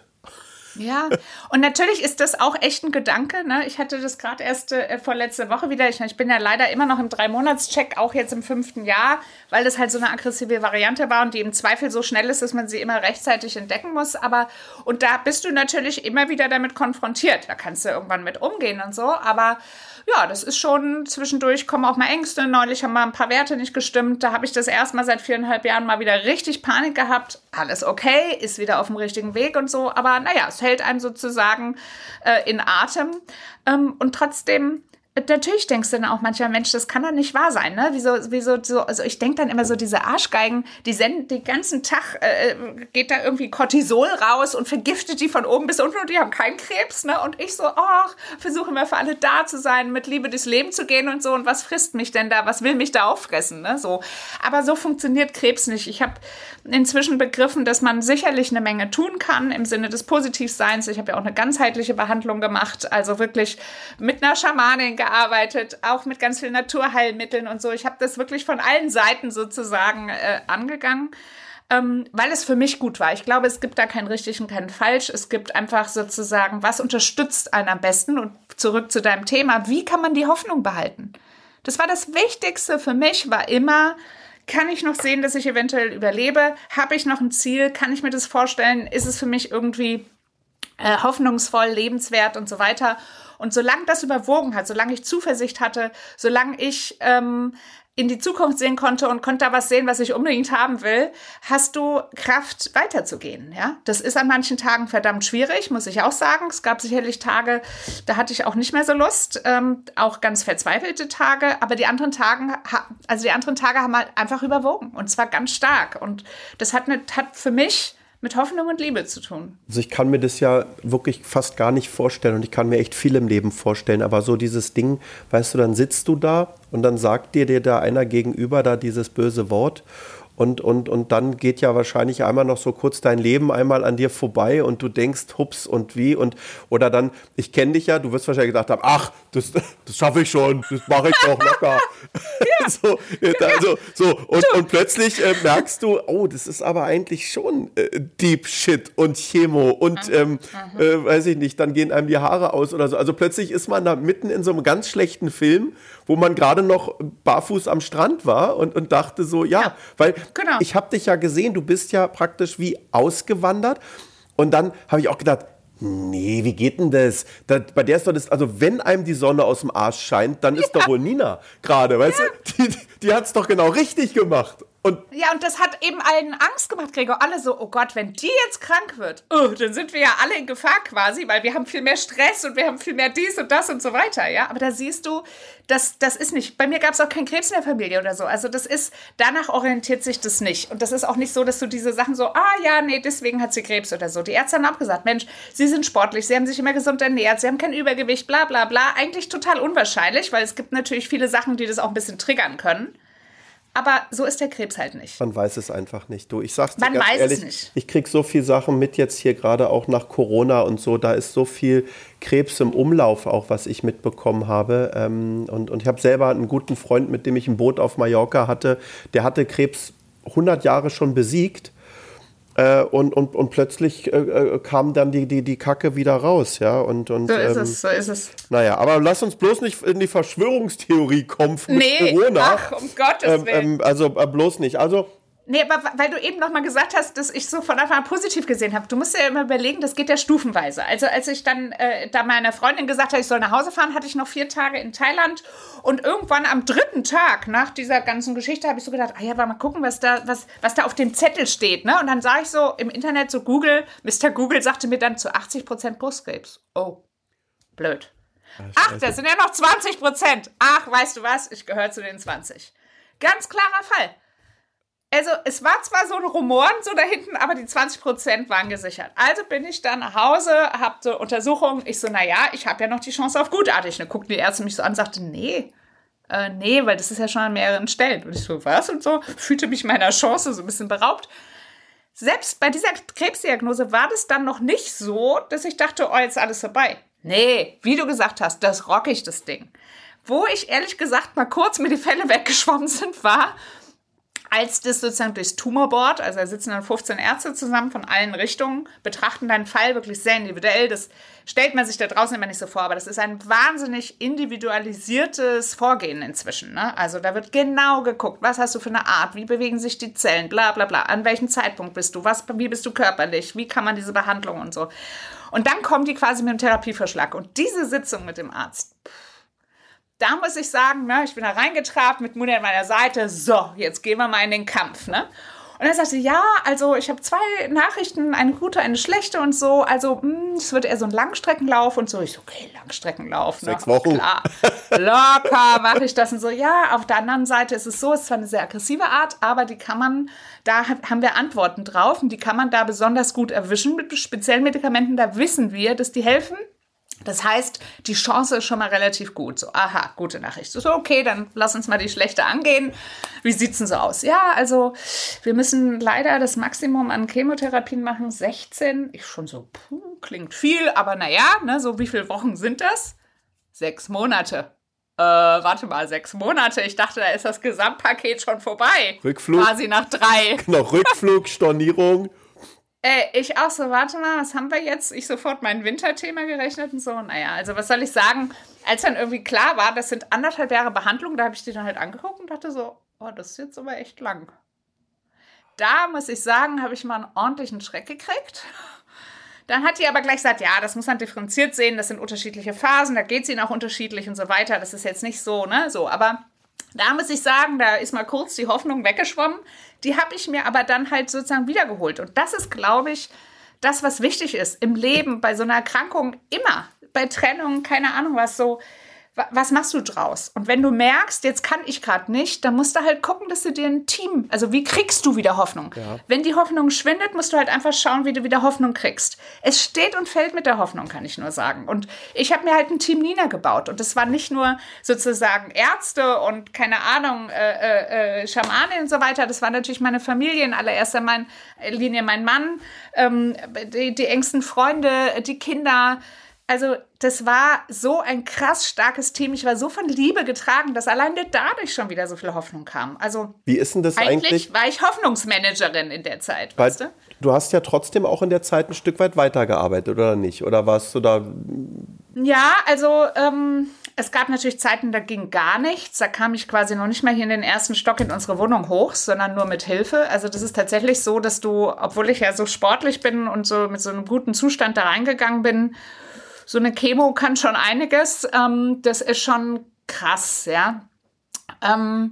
Ja, und natürlich ist das auch echt ein Gedanke. Ne? Ich hatte das gerade erst äh, vorletzte Woche wieder. Ich, ich bin ja leider immer noch im Drei-Monats-Check, auch jetzt im fünften Jahr, weil das halt so eine aggressive Variante war und die im Zweifel so schnell ist, dass man sie immer rechtzeitig entdecken muss. Aber und da bist du natürlich immer wieder damit konfrontiert. Da kannst du irgendwann mit umgehen und so. Aber ja, das ist schon zwischendurch, kommen auch mal Ängste. Neulich haben mal ein paar Werte nicht gestimmt. Da habe ich das erst mal seit viereinhalb Jahren mal wieder richtig Panik gehabt. Alles okay, ist wieder auf dem richtigen Weg und so. Aber naja, es hält einem sozusagen äh, in Atem. Ähm, und trotzdem, natürlich denkst du dann auch manchmal, Mensch, das kann doch nicht wahr sein, ne? Wieso, wieso, so, also ich denke dann immer so, diese Arschgeigen, die senden den ganzen Tag, äh, geht da irgendwie Cortisol raus und vergiftet die von oben bis unten und die haben keinen Krebs, ne? Und ich so, ach, versuche immer für alle da zu sein, mit Liebe durchs Leben zu gehen und so. Und was frisst mich denn da? Was will mich da auffressen, ne? So. Aber so funktioniert Krebs nicht. Ich habe inzwischen begriffen, dass man sicherlich eine Menge tun kann im Sinne des Positivseins. Ich habe ja auch eine ganzheitliche Behandlung gemacht, also wirklich mit einer Schamanin gearbeitet, auch mit ganz vielen Naturheilmitteln und so. Ich habe das wirklich von allen Seiten sozusagen äh, angegangen, ähm, weil es für mich gut war. Ich glaube, es gibt da kein richtig und kein falsch. Es gibt einfach sozusagen, was unterstützt einen am besten? Und zurück zu deinem Thema, wie kann man die Hoffnung behalten? Das war das Wichtigste für mich, war immer, kann ich noch sehen, dass ich eventuell überlebe? Habe ich noch ein Ziel? Kann ich mir das vorstellen? Ist es für mich irgendwie äh, hoffnungsvoll, lebenswert und so weiter? Und solange das überwogen hat, solange ich Zuversicht hatte, solange ich ähm, in die Zukunft sehen konnte und konnte da was sehen, was ich unbedingt haben will, hast du Kraft, weiterzugehen. Ja? Das ist an manchen Tagen verdammt schwierig, muss ich auch sagen. Es gab sicherlich Tage, da hatte ich auch nicht mehr so Lust, ähm, auch ganz verzweifelte Tage. Aber die anderen Tagen, also die anderen Tage haben halt einfach überwogen und zwar ganz stark. Und das hat, eine, hat für mich mit Hoffnung und Liebe zu tun. Also ich kann mir das ja wirklich fast gar nicht vorstellen und ich kann mir echt viel im Leben vorstellen, aber so dieses Ding, weißt du, dann sitzt du da und dann sagt dir dir da einer gegenüber da dieses böse Wort Und, und, und dann geht ja wahrscheinlich einmal noch so kurz dein Leben einmal an dir vorbei und du denkst, hups und wie und oder dann, ich kenne dich ja, du wirst wahrscheinlich gedacht haben, ach, das, das schaffe ich schon, das mache ich doch locker. Ja. so, also, so, und, und plötzlich äh, merkst du, oh, das ist aber eigentlich schon äh, Deep Shit und Chemo und ähm, äh, weiß ich nicht, dann gehen einem die Haare aus oder so. Also plötzlich ist man da mitten in so einem ganz schlechten Film, wo man gerade noch barfuß am Strand war und, und dachte so, ja, ja. weil Genau. ich habe dich ja gesehen, du bist ja praktisch wie ausgewandert und dann habe ich auch gedacht, nee, wie geht denn das? das bei der ist doch das, also wenn einem die Sonne aus dem Arsch scheint, dann ist ja. doch wohl Nina gerade, weißt ja. du? Die, die hat es doch genau richtig gemacht. Und ja, und das hat eben allen Angst gemacht, Gregor. Alle so, oh Gott, wenn die jetzt krank wird, oh, dann sind wir ja alle in Gefahr quasi, weil wir haben viel mehr Stress und wir haben viel mehr dies und das und so weiter, ja. Aber da siehst du, das, das ist nicht, bei mir gab es auch keinen Krebs in der Familie oder so. Also das ist, danach orientiert sich das nicht. Und das ist auch nicht so, dass du diese Sachen so, ah ja, nee, deswegen hat sie Krebs oder so. Die Ärzte haben auch gesagt, Mensch, sie sind sportlich, sie haben sich immer gesund ernährt, sie haben kein Übergewicht, bla bla bla. Eigentlich total unwahrscheinlich, weil es gibt natürlich viele Sachen, die das auch ein bisschen triggern können. Aber so ist der Krebs halt nicht. Man weiß es einfach nicht. Du, ich sag's dir Man ganz weiß ehrlich, es nicht. Ich krieg so viel Sachen mit jetzt hier gerade auch nach Corona und so. Da ist so viel Krebs im Umlauf auch, was ich mitbekommen habe. Und, und ich habe selber einen guten Freund, mit dem ich ein Boot auf Mallorca hatte. Der hatte Krebs hundert Jahre schon besiegt. Äh, und, und, und plötzlich äh, kam dann die, die, die Kacke wieder raus, ja. Und, und, so ist ähm, es, so ist es. Naja, aber lass uns bloß nicht in die Verschwörungstheorie kommen mit nee, Corona. Ach, um Gottes Willen. Ähm, ähm, also äh, bloß nicht. Also Nee, aber weil du eben noch mal gesagt hast, dass ich so von Anfang an positiv gesehen habe. Du musst ja immer überlegen, das geht ja stufenweise. Also als ich dann äh, da meiner Freundin gesagt habe, ich soll nach Hause fahren, hatte ich noch vier Tage in Thailand. Und irgendwann am dritten Tag nach dieser ganzen Geschichte habe ich so gedacht, ah ja, mal gucken, was da, was, was da auf dem Zettel steht. Ne? Und dann sah ich so im Internet so Google, Mister Google sagte mir dann zu achtzig Prozent Brustkrebs. Oh, blöd. Ach, das sind ja noch zwanzig Prozent. Ach, weißt du was, ich gehöre zu den zwanzig. Ganz klarer Fall. Also es war zwar so ein Rumoren so da hinten, aber die zwanzig Prozent waren gesichert. Also bin ich dann nach Hause, hab so Untersuchungen. Ich so, naja, ich habe ja noch die Chance auf gutartig. Und dann guckten die Ärzte mich so an und sagte, nee, äh, nee, weil das ist ja schon an mehreren Stellen. Und ich so, was? Und so, fühlte mich meiner Chance so ein bisschen beraubt. Selbst bei dieser Krebsdiagnose war das dann noch nicht so, dass ich dachte, oh, jetzt ist alles vorbei. Nee, wie du gesagt hast, das rock ich, das Ding. Wo ich ehrlich gesagt mal kurz mir die Fälle weggeschwommen sind, war, als das sozusagen durchs Tumorboard, also da sitzen dann fünfzehn Ärzte zusammen von allen Richtungen, betrachten deinen Fall wirklich sehr individuell. Das stellt man sich da draußen immer nicht so vor, aber das ist ein wahnsinnig individualisiertes Vorgehen inzwischen. Ne? Also da wird genau geguckt, was hast du für eine Art, wie bewegen sich die Zellen, bla bla bla, an welchem Zeitpunkt bist du, was, wie bist du körperlich, wie kann man diese Behandlung und so. Und dann kommen die quasi mit dem Therapievorschlag. Und diese Sitzung mit dem Arzt, da muss ich sagen, ne, ich bin da reingetrabt mit Mutter an meiner Seite. So, jetzt gehen wir mal in den Kampf. Ne? Und er sagte, ja, also ich habe zwei Nachrichten, eine gute, eine schlechte und so. Also es wird eher so ein Langstreckenlauf und so. Ich so, okay, Langstreckenlauf. Ne? Sechs Wochen. Klar, locker mache ich das und so. Ja, auf der anderen Seite ist es so, es ist zwar eine sehr aggressive Art, aber die kann man, da haben wir Antworten drauf und die kann man da besonders gut erwischen mit speziellen Medikamenten. Da wissen wir, dass die helfen. Das heißt, die Chance ist schon mal relativ gut. So, aha, gute Nachricht. So, okay, dann lass uns mal die schlechte angehen. Wie sieht's denn so aus? Ja, also wir müssen leider das Maximum an Chemotherapien machen. sechzehn. Ich schon so, puh, klingt viel, aber naja, ne, so wie viele Wochen sind das? Sechs Monate. Äh, warte mal, sechs Monate. Ich dachte, da ist das Gesamtpaket schon vorbei. Rückflug. Quasi nach drei. Genau, Rückflug, Stornierung. Äh, ich auch so, warte mal, was haben wir jetzt? Ich sofort mein Winterthema gerechnet und so. Naja, also was soll ich sagen? Als dann irgendwie klar war, das sind anderthalb Jahre Behandlung, da habe ich die dann halt angeguckt und dachte so, oh, das ist jetzt aber echt lang. Da muss ich sagen, habe ich mal einen ordentlichen Schreck gekriegt. Dann hat die aber gleich gesagt, ja, das muss man differenziert sehen, das sind unterschiedliche Phasen, da geht es ihnen auch unterschiedlich und so weiter. Das ist jetzt nicht so, ne, so, aber da muss ich sagen, da ist mal kurz die Hoffnung weggeschwommen. Die habe ich mir aber dann halt sozusagen wiedergeholt. Und das ist, glaube ich, das, was wichtig ist im Leben, bei so einer Erkrankung immer, bei Trennung, keine Ahnung was, so was machst du draus? Und wenn du merkst, jetzt kann ich gerade nicht, dann musst du halt gucken, dass du dir ein Team, also wie kriegst du wieder Hoffnung? Ja. Wenn die Hoffnung schwindet, musst du halt einfach schauen, wie du wieder Hoffnung kriegst. Es steht und fällt mit der Hoffnung, kann ich nur sagen. Und ich habe mir halt ein Team Nina gebaut. Und das war nicht nur sozusagen Ärzte und keine Ahnung, äh, äh, Schamanen und so weiter. Das war natürlich meine Familie, in allererster Linie mein Mann, ähm, die, die engsten Freunde, die Kinder. Also das war so ein krass starkes Team. Ich war so von Liebe getragen, dass alleine dadurch schon wieder so viel Hoffnung kam. Also wie ist denn das eigentlich? Eigentlich war ich Hoffnungsmanagerin in der Zeit, Weil weißt du? Du hast ja trotzdem auch in der Zeit ein Stück weit weitergearbeitet, oder nicht? Oder warst du da? Ja, also ähm, es gab natürlich Zeiten, da ging gar nichts. Da kam ich quasi noch nicht mal hier in den ersten Stock in unsere Wohnung hoch, sondern nur mit Hilfe. Also das ist tatsächlich so, dass du, obwohl ich ja so sportlich bin und so mit so einem guten Zustand da reingegangen bin, so eine Chemo kann schon einiges. Ähm, das ist schon krass, ja. Ähm,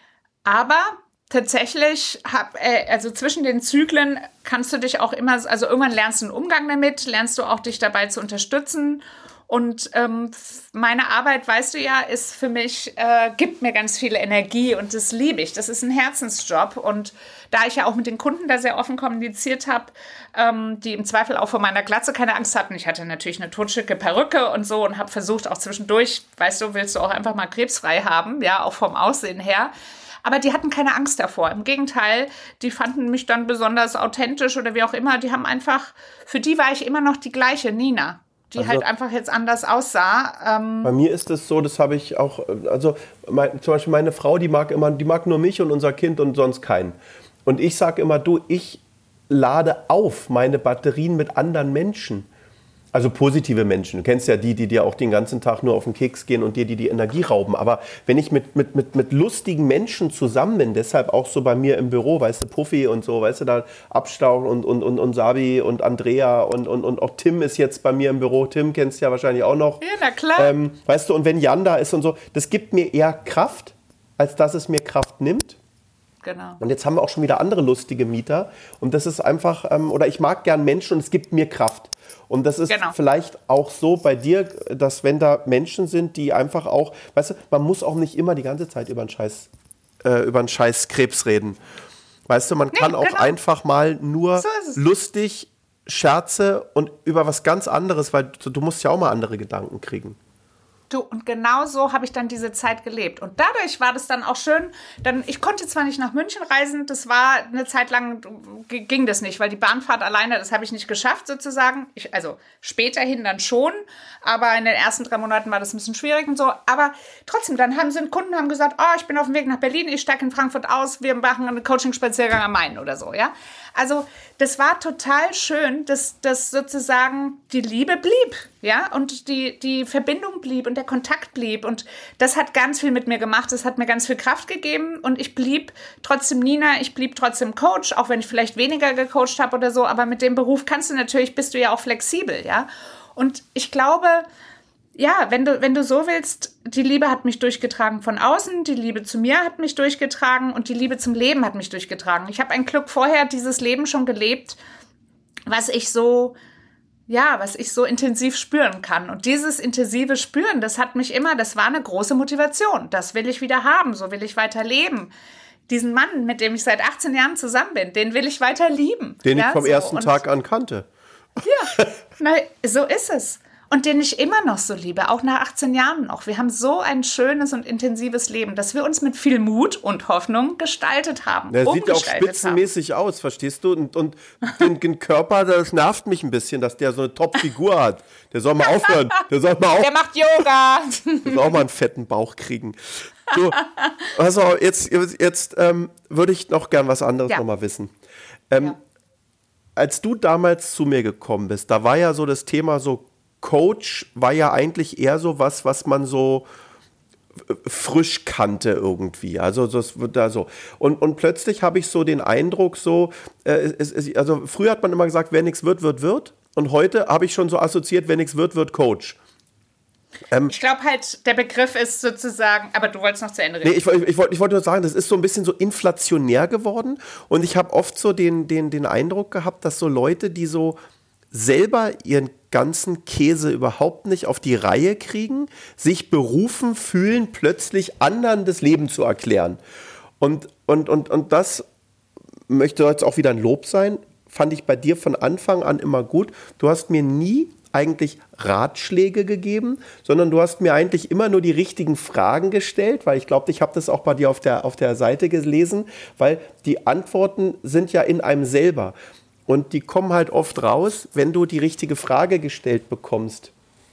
aber tatsächlich, hab, äh, also zwischen den Zyklen kannst du dich auch immer, also irgendwann lernst du einen Umgang damit, lernst du auch dich dabei zu unterstützen. Und ähm, meine Arbeit, weißt du ja, ist für mich, äh, gibt mir ganz viel Energie und das liebe ich. Das ist ein Herzensjob. Und da ich ja auch mit den Kunden da sehr offen kommuniziert habe, ähm, die im Zweifel auch vor meiner Glatze keine Angst hatten. Ich hatte natürlich eine totschicke Perücke und so und habe versucht auch zwischendurch, weißt du, willst du auch einfach mal krebsfrei haben, ja, auch vom Aussehen her. Aber die hatten keine Angst davor. Im Gegenteil, die fanden mich dann besonders authentisch oder wie auch immer. Die haben einfach, für die war ich immer noch die gleiche Nina. Die also, halt einfach jetzt anders aussah. Ähm bei mir ist es so, das habe ich auch, also mein, zum Beispiel meine Frau, die mag immer, die mag nur mich und unser Kind und sonst keinen. Und ich sage immer, du, ich lade auf meine Batterien mit anderen Menschen. Also positive Menschen. Du kennst ja die, die dir auch den ganzen Tag nur auf den Keks gehen und dir die, die Energie rauben. Aber wenn ich mit, mit, mit, mit lustigen Menschen zusammen bin, deshalb auch so bei mir im Büro, weißt du, Puffy und so, weißt du, da Abstauch und, und, und, und Sabi und Andrea und, und, und auch Tim ist jetzt bei mir im Büro. Tim kennst du ja wahrscheinlich auch noch. Ja, na klar. Ähm, weißt du, und wenn Jan da ist und so, das gibt mir eher Kraft, als dass es mir Kraft nimmt. Genau. Und jetzt haben wir auch schon wieder andere lustige Mieter. Und das ist einfach, ähm, oder ich mag gern Menschen und es gibt mir Kraft. Und das ist genau. vielleicht auch so bei dir, dass wenn da Menschen sind, die einfach auch, weißt du, man muss auch nicht immer die ganze Zeit über einen Scheiß, äh, über einen Scheiß Krebs reden. Weißt du, man nee, kann auch genau. einfach mal nur so lustig, Scherze und über was ganz anderes, weil du, du musst ja auch mal andere Gedanken kriegen. Du, und genau so habe ich dann diese Zeit gelebt. Und dadurch war das dann auch schön, dann, ich konnte zwar nicht nach München reisen, das war eine Zeit lang, g- ging das nicht, weil die Bahnfahrt alleine, das habe ich nicht geschafft sozusagen. Ich, also späterhin dann schon, aber in den ersten drei Monaten war das ein bisschen schwierig und so. Aber trotzdem, dann haben sind Kunden haben gesagt, oh, ich bin auf dem Weg nach Berlin, ich steige in Frankfurt aus, wir machen einen Coaching-Spaziergang am Main oder so, ja. Also das war total schön, dass, dass sozusagen die Liebe blieb, ja, und die, die Verbindung blieb und der Kontakt blieb und das hat ganz viel mit mir gemacht, das hat mir ganz viel Kraft gegeben und ich blieb trotzdem Nina, ich blieb trotzdem Coach, auch wenn ich vielleicht weniger gecoacht habe oder so, aber mit dem Beruf kannst du natürlich, bist du ja auch flexibel, ja, und ich glaube, ja, wenn du, wenn du so willst, die Liebe hat mich durchgetragen von außen, die Liebe zu mir hat mich durchgetragen und die Liebe zum Leben hat mich durchgetragen. Ich habe ein Glück vorher dieses Leben schon gelebt, was ich so, ja, was ich so intensiv spüren kann. Und dieses intensive Spüren, das hat mich immer, das war eine große Motivation. Das will ich wieder haben, so will ich weiter leben. Diesen Mann, mit dem ich seit achtzehn Jahren zusammen bin, den will ich weiter lieben. Den ja, ich vom so. ersten und, Tag an kannte. Ja, na, so ist es. Und den ich immer noch so liebe, auch nach achtzehn Jahren noch. Wir haben so ein schönes und intensives Leben, dass wir uns mit viel Mut und Hoffnung gestaltet haben. Der sieht auch spitzenmäßig haben. aus, verstehst du? Und, und den, den Körper, das nervt mich ein bisschen, dass der so eine Top-Figur hat. Der soll mal aufhören. Der soll mal auf, Der macht Yoga. Der soll auch mal einen fetten Bauch kriegen. Du, also jetzt, jetzt ähm, würde ich noch gern was anderes ja. noch mal wissen. Ähm, ja. Als du damals zu mir gekommen bist, da war ja so das Thema so, Coach war ja eigentlich eher so was, was man so frisch kannte irgendwie. Also das wird da so. Und, und plötzlich habe ich so den Eindruck, so, äh, es, es, also früher hat man immer gesagt, wer nichts wird, wird, wird. Und heute habe ich schon so assoziiert, wer nichts wird, wird Coach. Ähm, ich glaube halt, der Begriff ist sozusagen, aber du wolltest noch zu Ende reden. Nee, ich, ich, ich wollte ich wollt nur sagen, das ist so ein bisschen so inflationär geworden. Und ich habe oft so den, den, den Eindruck gehabt, dass so Leute, die so selber ihren ganzen Käse überhaupt nicht auf die Reihe kriegen, sich berufen fühlen, plötzlich anderen das Leben zu erklären. Und, und, und, und das möchte jetzt auch wieder ein Lob sein, fand ich bei dir von Anfang an immer gut. Du hast mir nie eigentlich Ratschläge gegeben, sondern du hast mir eigentlich immer nur die richtigen Fragen gestellt, weil ich glaube, ich habe das auch bei dir auf der, auf der Seite gelesen, weil die Antworten sind ja in einem selber. Und die kommen halt oft raus, wenn du die richtige Frage gestellt bekommst.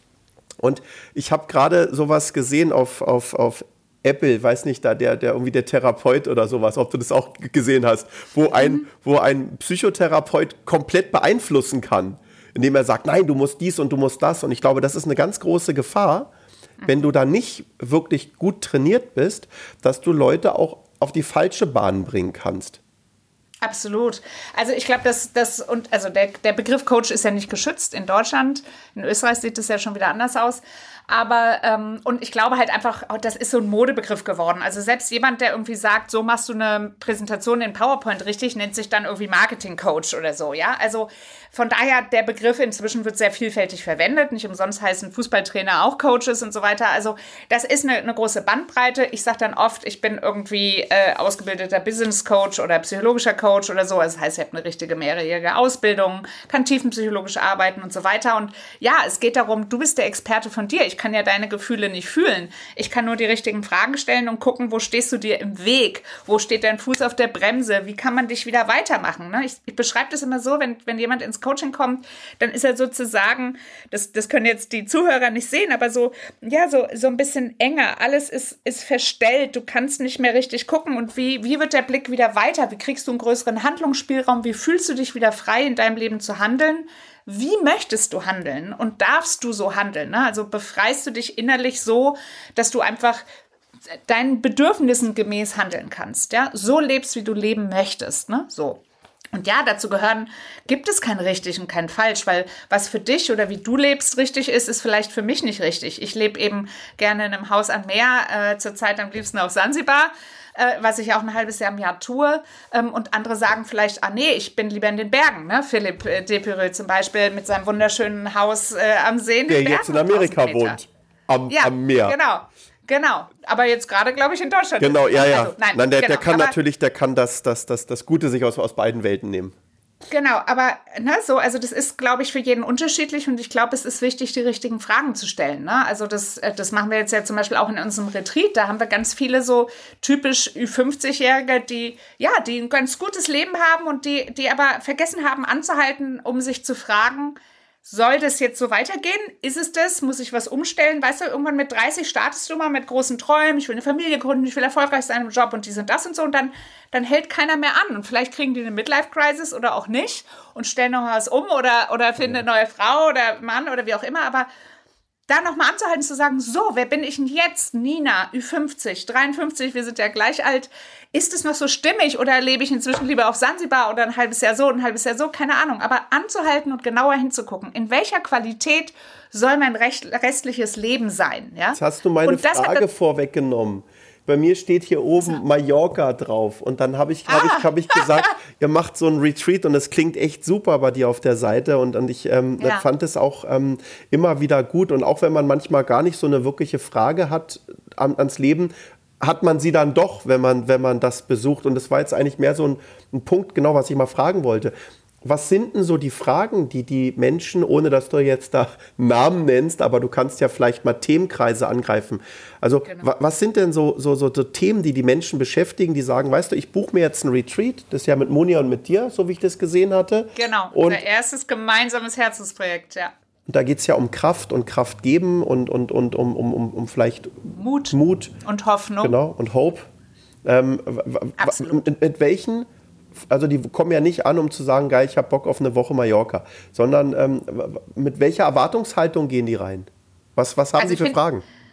Und ich habe gerade sowas gesehen auf, auf, auf Apple, weiß nicht, da der, der irgendwie der Therapeut oder sowas, ob du das auch gesehen hast, wo ein, mhm. wo ein Psychotherapeut komplett beeinflussen kann, indem er sagt, nein, du musst dies und du musst das. Und ich glaube, das ist eine ganz große Gefahr, wenn du da nicht wirklich gut trainiert bist, dass du Leute auch auf die falsche Bahn bringen kannst. Absolut. Also ich glaube, dass das und also der, der Begriff Coach ist ja nicht geschützt in Deutschland. In Österreich sieht das ja schon wieder anders aus. Aber, ähm, und ich glaube halt einfach, oh, das ist so ein Modebegriff geworden. Also selbst jemand, der irgendwie sagt, so machst du eine Präsentation in PowerPoint richtig, nennt sich dann irgendwie Marketing-Coach oder so, ja. Also von daher, der Begriff inzwischen wird sehr vielfältig verwendet. Nicht umsonst heißen Fußballtrainer auch Coaches und so weiter. Also das ist eine, eine große Bandbreite. Ich sage dann oft, ich bin irgendwie äh, ausgebildeter Business-Coach oder psychologischer Coach oder so. Also das heißt, ich habe eine richtige mehrjährige Ausbildung, kann tiefenpsychologisch arbeiten und so weiter. Und ja, es geht darum, du bist der Experte von dir. Ich kann ja deine Gefühle nicht fühlen. Ich kann nur die richtigen Fragen stellen und gucken, wo stehst du dir im Weg? Wo steht dein Fuß auf der Bremse? Wie kann man dich wieder weitermachen? Ne? Ich, ich beschreibe das immer so, wenn, wenn jemand ins Coaching kommt, dann ist er sozusagen, das, das können jetzt die Zuhörer nicht sehen, aber so, ja, so, so ein bisschen enger. Alles ist, ist verstellt. Du kannst nicht mehr richtig gucken. Und wie, wie wird der Blick wieder weiter? Wie kriegst du einen größeren Handlungsspielraum? Wie fühlst du dich wieder frei, in deinem Leben zu handeln? Wie möchtest du handeln und darfst du so handeln? Ne? Also befreist du dich innerlich so, dass du einfach deinen Bedürfnissen gemäß handeln kannst. Ja? So lebst, wie du leben möchtest. Ne? So. Und ja, dazu gehören, gibt es kein richtig und kein falsch, weil was für dich oder wie du lebst richtig ist, ist vielleicht für mich nicht richtig. Ich lebe eben gerne in einem Haus am Meer, äh, zurzeit am liebsten auf Sansibar, äh, was ich auch ein halbes Jahr im Jahr tue. Ähm, und andere sagen vielleicht, ah nee, ich bin lieber in den Bergen. Ne? Philipp äh, Depereux zum Beispiel mit seinem wunderschönen Haus äh, am See in den Der jetzt in Amerika wohnt, am, ja, am Meer. Genau. Genau, aber jetzt gerade, glaube ich, in Deutschland. Genau, ja, ja. Also, nein, nein, der, genau. der kann aber, natürlich, der kann das, das, das, das Gute sich aus, aus beiden Welten nehmen. Genau, aber ne, so, also das ist, glaube ich, für jeden unterschiedlich und ich glaube, es ist wichtig, die richtigen Fragen zu stellen. Ne? Also das, das machen wir jetzt ja zum Beispiel auch in unserem Retreat. Da haben wir ganz viele so typisch Ü fünfzig-Jährige, die ja, die ein ganz gutes Leben haben und die, die aber vergessen haben anzuhalten, um sich zu fragen, soll das jetzt so weitergehen? Ist es das? Muss ich was umstellen? Weißt du, irgendwann mit dreißig startest du mal mit großen Träumen. Ich will eine Familie gründen, ich will erfolgreich sein im Job und dies und das und so. Und dann, dann hält keiner mehr an. Und vielleicht kriegen die eine Midlife-Crisis oder auch nicht und stellen noch was um oder, oder finden eine neue Frau oder Mann oder wie auch immer. Aber da nochmal anzuhalten, zu sagen, so, wer bin ich denn jetzt? Nina, Ü fünfzig, dreiundfünfzig, wir sind ja gleich alt. Ist es noch so stimmig oder lebe ich inzwischen lieber auf Sansibar oder ein halbes Jahr so, ein halbes Jahr so? Keine Ahnung. Aber anzuhalten und genauer hinzugucken, in welcher Qualität soll mein recht, restliches Leben sein? Ja? Jetzt hast du meine Frage hat, vorweggenommen. Bei mir steht hier oben Mallorca drauf. Und dann habe ich, hab ah. ich, hab ich gesagt, ihr macht so ein Retreat und es klingt echt super bei dir auf der Seite. Und, und ich ähm, ja. fand es auch ähm, immer wieder gut. Und auch wenn man manchmal gar nicht so eine wirkliche Frage hat an, ans Leben, hat man sie dann doch, wenn man, wenn man das besucht. Und das war jetzt eigentlich mehr so ein, ein Punkt, genau, was ich mal fragen wollte. Was sind denn so die Fragen, die die Menschen, ohne dass du jetzt da Namen nennst, aber du kannst ja vielleicht mal Themenkreise angreifen. Also genau. wa- was sind denn so, so, so, so Themen, die die Menschen beschäftigen, die sagen, weißt du, ich buche mir jetzt ein Retreat, das ist ja mit Monia und mit dir, so wie ich das gesehen hatte. Genau, und unser erstes gemeinsames Herzensprojekt, ja. Und da geht es ja um Kraft und Kraft geben und, und, und um, um, um, um vielleicht Mut. Mut. Und Hoffnung. Genau, und Hope. Ähm, w- w- Absolut. Mit, mit welchen... Also die kommen ja nicht an, um zu sagen, geil, ich habe Bock auf eine Woche Mallorca, sondern ähm, mit welcher Erwartungshaltung gehen die rein? Was, was haben Also sie für find, Fragen?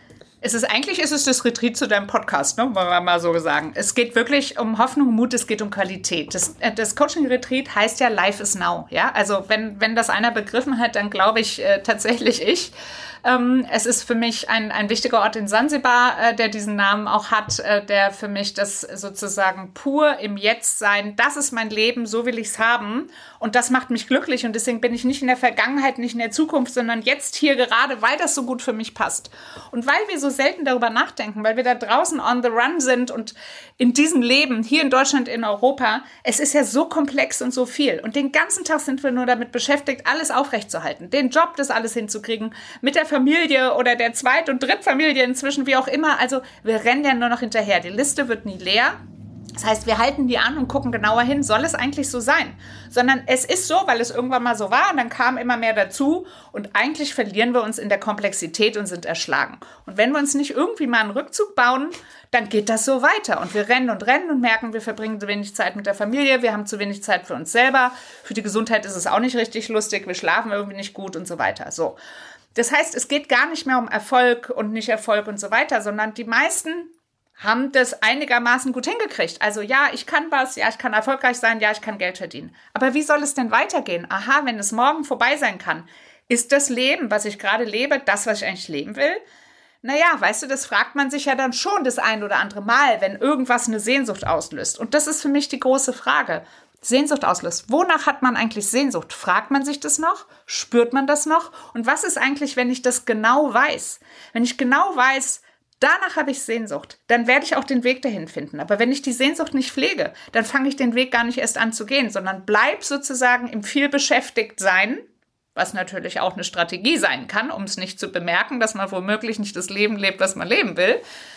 Es ist eigentlich ist es das Retreat zu deinem Podcast, ne? Wollen wir mal so sagen. Es geht wirklich um Hoffnung und Mut, es geht um Qualität. Das, das Coaching-Retreat heißt ja Life is Now. Ja? Also wenn, wenn das einer begriffen hat, dann glaube ich äh, tatsächlich ich. Ähm, es ist für mich ein, ein wichtiger Ort in Sansibar, äh, der diesen Namen auch hat, äh, der für mich das sozusagen pur im Jetzt sein, das ist mein Leben, so will ich es haben. Und das macht mich glücklich und deswegen bin ich nicht in der Vergangenheit, nicht in der Zukunft, sondern jetzt hier gerade, weil das so gut für mich passt. Und weil wir so selten darüber nachdenken, weil wir da draußen on the run sind und in diesem Leben, hier in Deutschland, in Europa, es ist ja so komplex und so viel. Und den ganzen Tag sind wir nur damit beschäftigt, alles aufrechtzuerhalten, den Job, das alles hinzukriegen, mit der Familie oder der Zweit- und Drittfamilie inzwischen, wie auch immer. Also wir rennen ja nur noch hinterher. Die Liste wird nie leer. Das heißt, wir halten die an und gucken genauer hin, soll es eigentlich so sein? Sondern es ist so, weil es irgendwann mal so war und dann kam immer mehr dazu und eigentlich verlieren wir uns in der Komplexität und sind erschlagen. Und wenn wir uns nicht irgendwie mal einen Rückzug bauen, dann geht das so weiter und wir rennen und rennen und merken, wir verbringen zu wenig Zeit mit der Familie, wir haben zu wenig Zeit für uns selber, für die Gesundheit ist es auch nicht richtig lustig, wir schlafen irgendwie nicht gut und so weiter. So. Das heißt, es geht gar nicht mehr um Erfolg und nicht Erfolg und so weiter, sondern die meisten haben das einigermaßen gut hingekriegt. Also ja, ich kann was, ja, ich kann erfolgreich sein, ja, ich kann Geld verdienen. Aber wie soll es denn weitergehen? Aha, wenn es morgen vorbei sein kann, ist das Leben, was ich gerade lebe, das, was ich eigentlich leben will? Naja, weißt du, das fragt man sich ja dann schon das ein oder andere Mal, wenn irgendwas eine Sehnsucht auslöst. Und das ist für mich die große Frage. Sehnsucht auslöst. Wonach hat man eigentlich Sehnsucht? Fragt man sich das noch? Spürt man das noch? Und was ist eigentlich, wenn ich das genau weiß? Wenn ich genau weiß, danach habe ich Sehnsucht, dann werde ich auch den Weg dahin finden. Aber wenn ich die Sehnsucht nicht pflege, dann fange ich den Weg gar nicht erst an zu gehen, sondern bleib sozusagen im Vielbeschäftigtsein, was natürlich auch eine Strategie sein kann, um es nicht zu bemerken, dass man womöglich nicht das Leben lebt, was man leben will.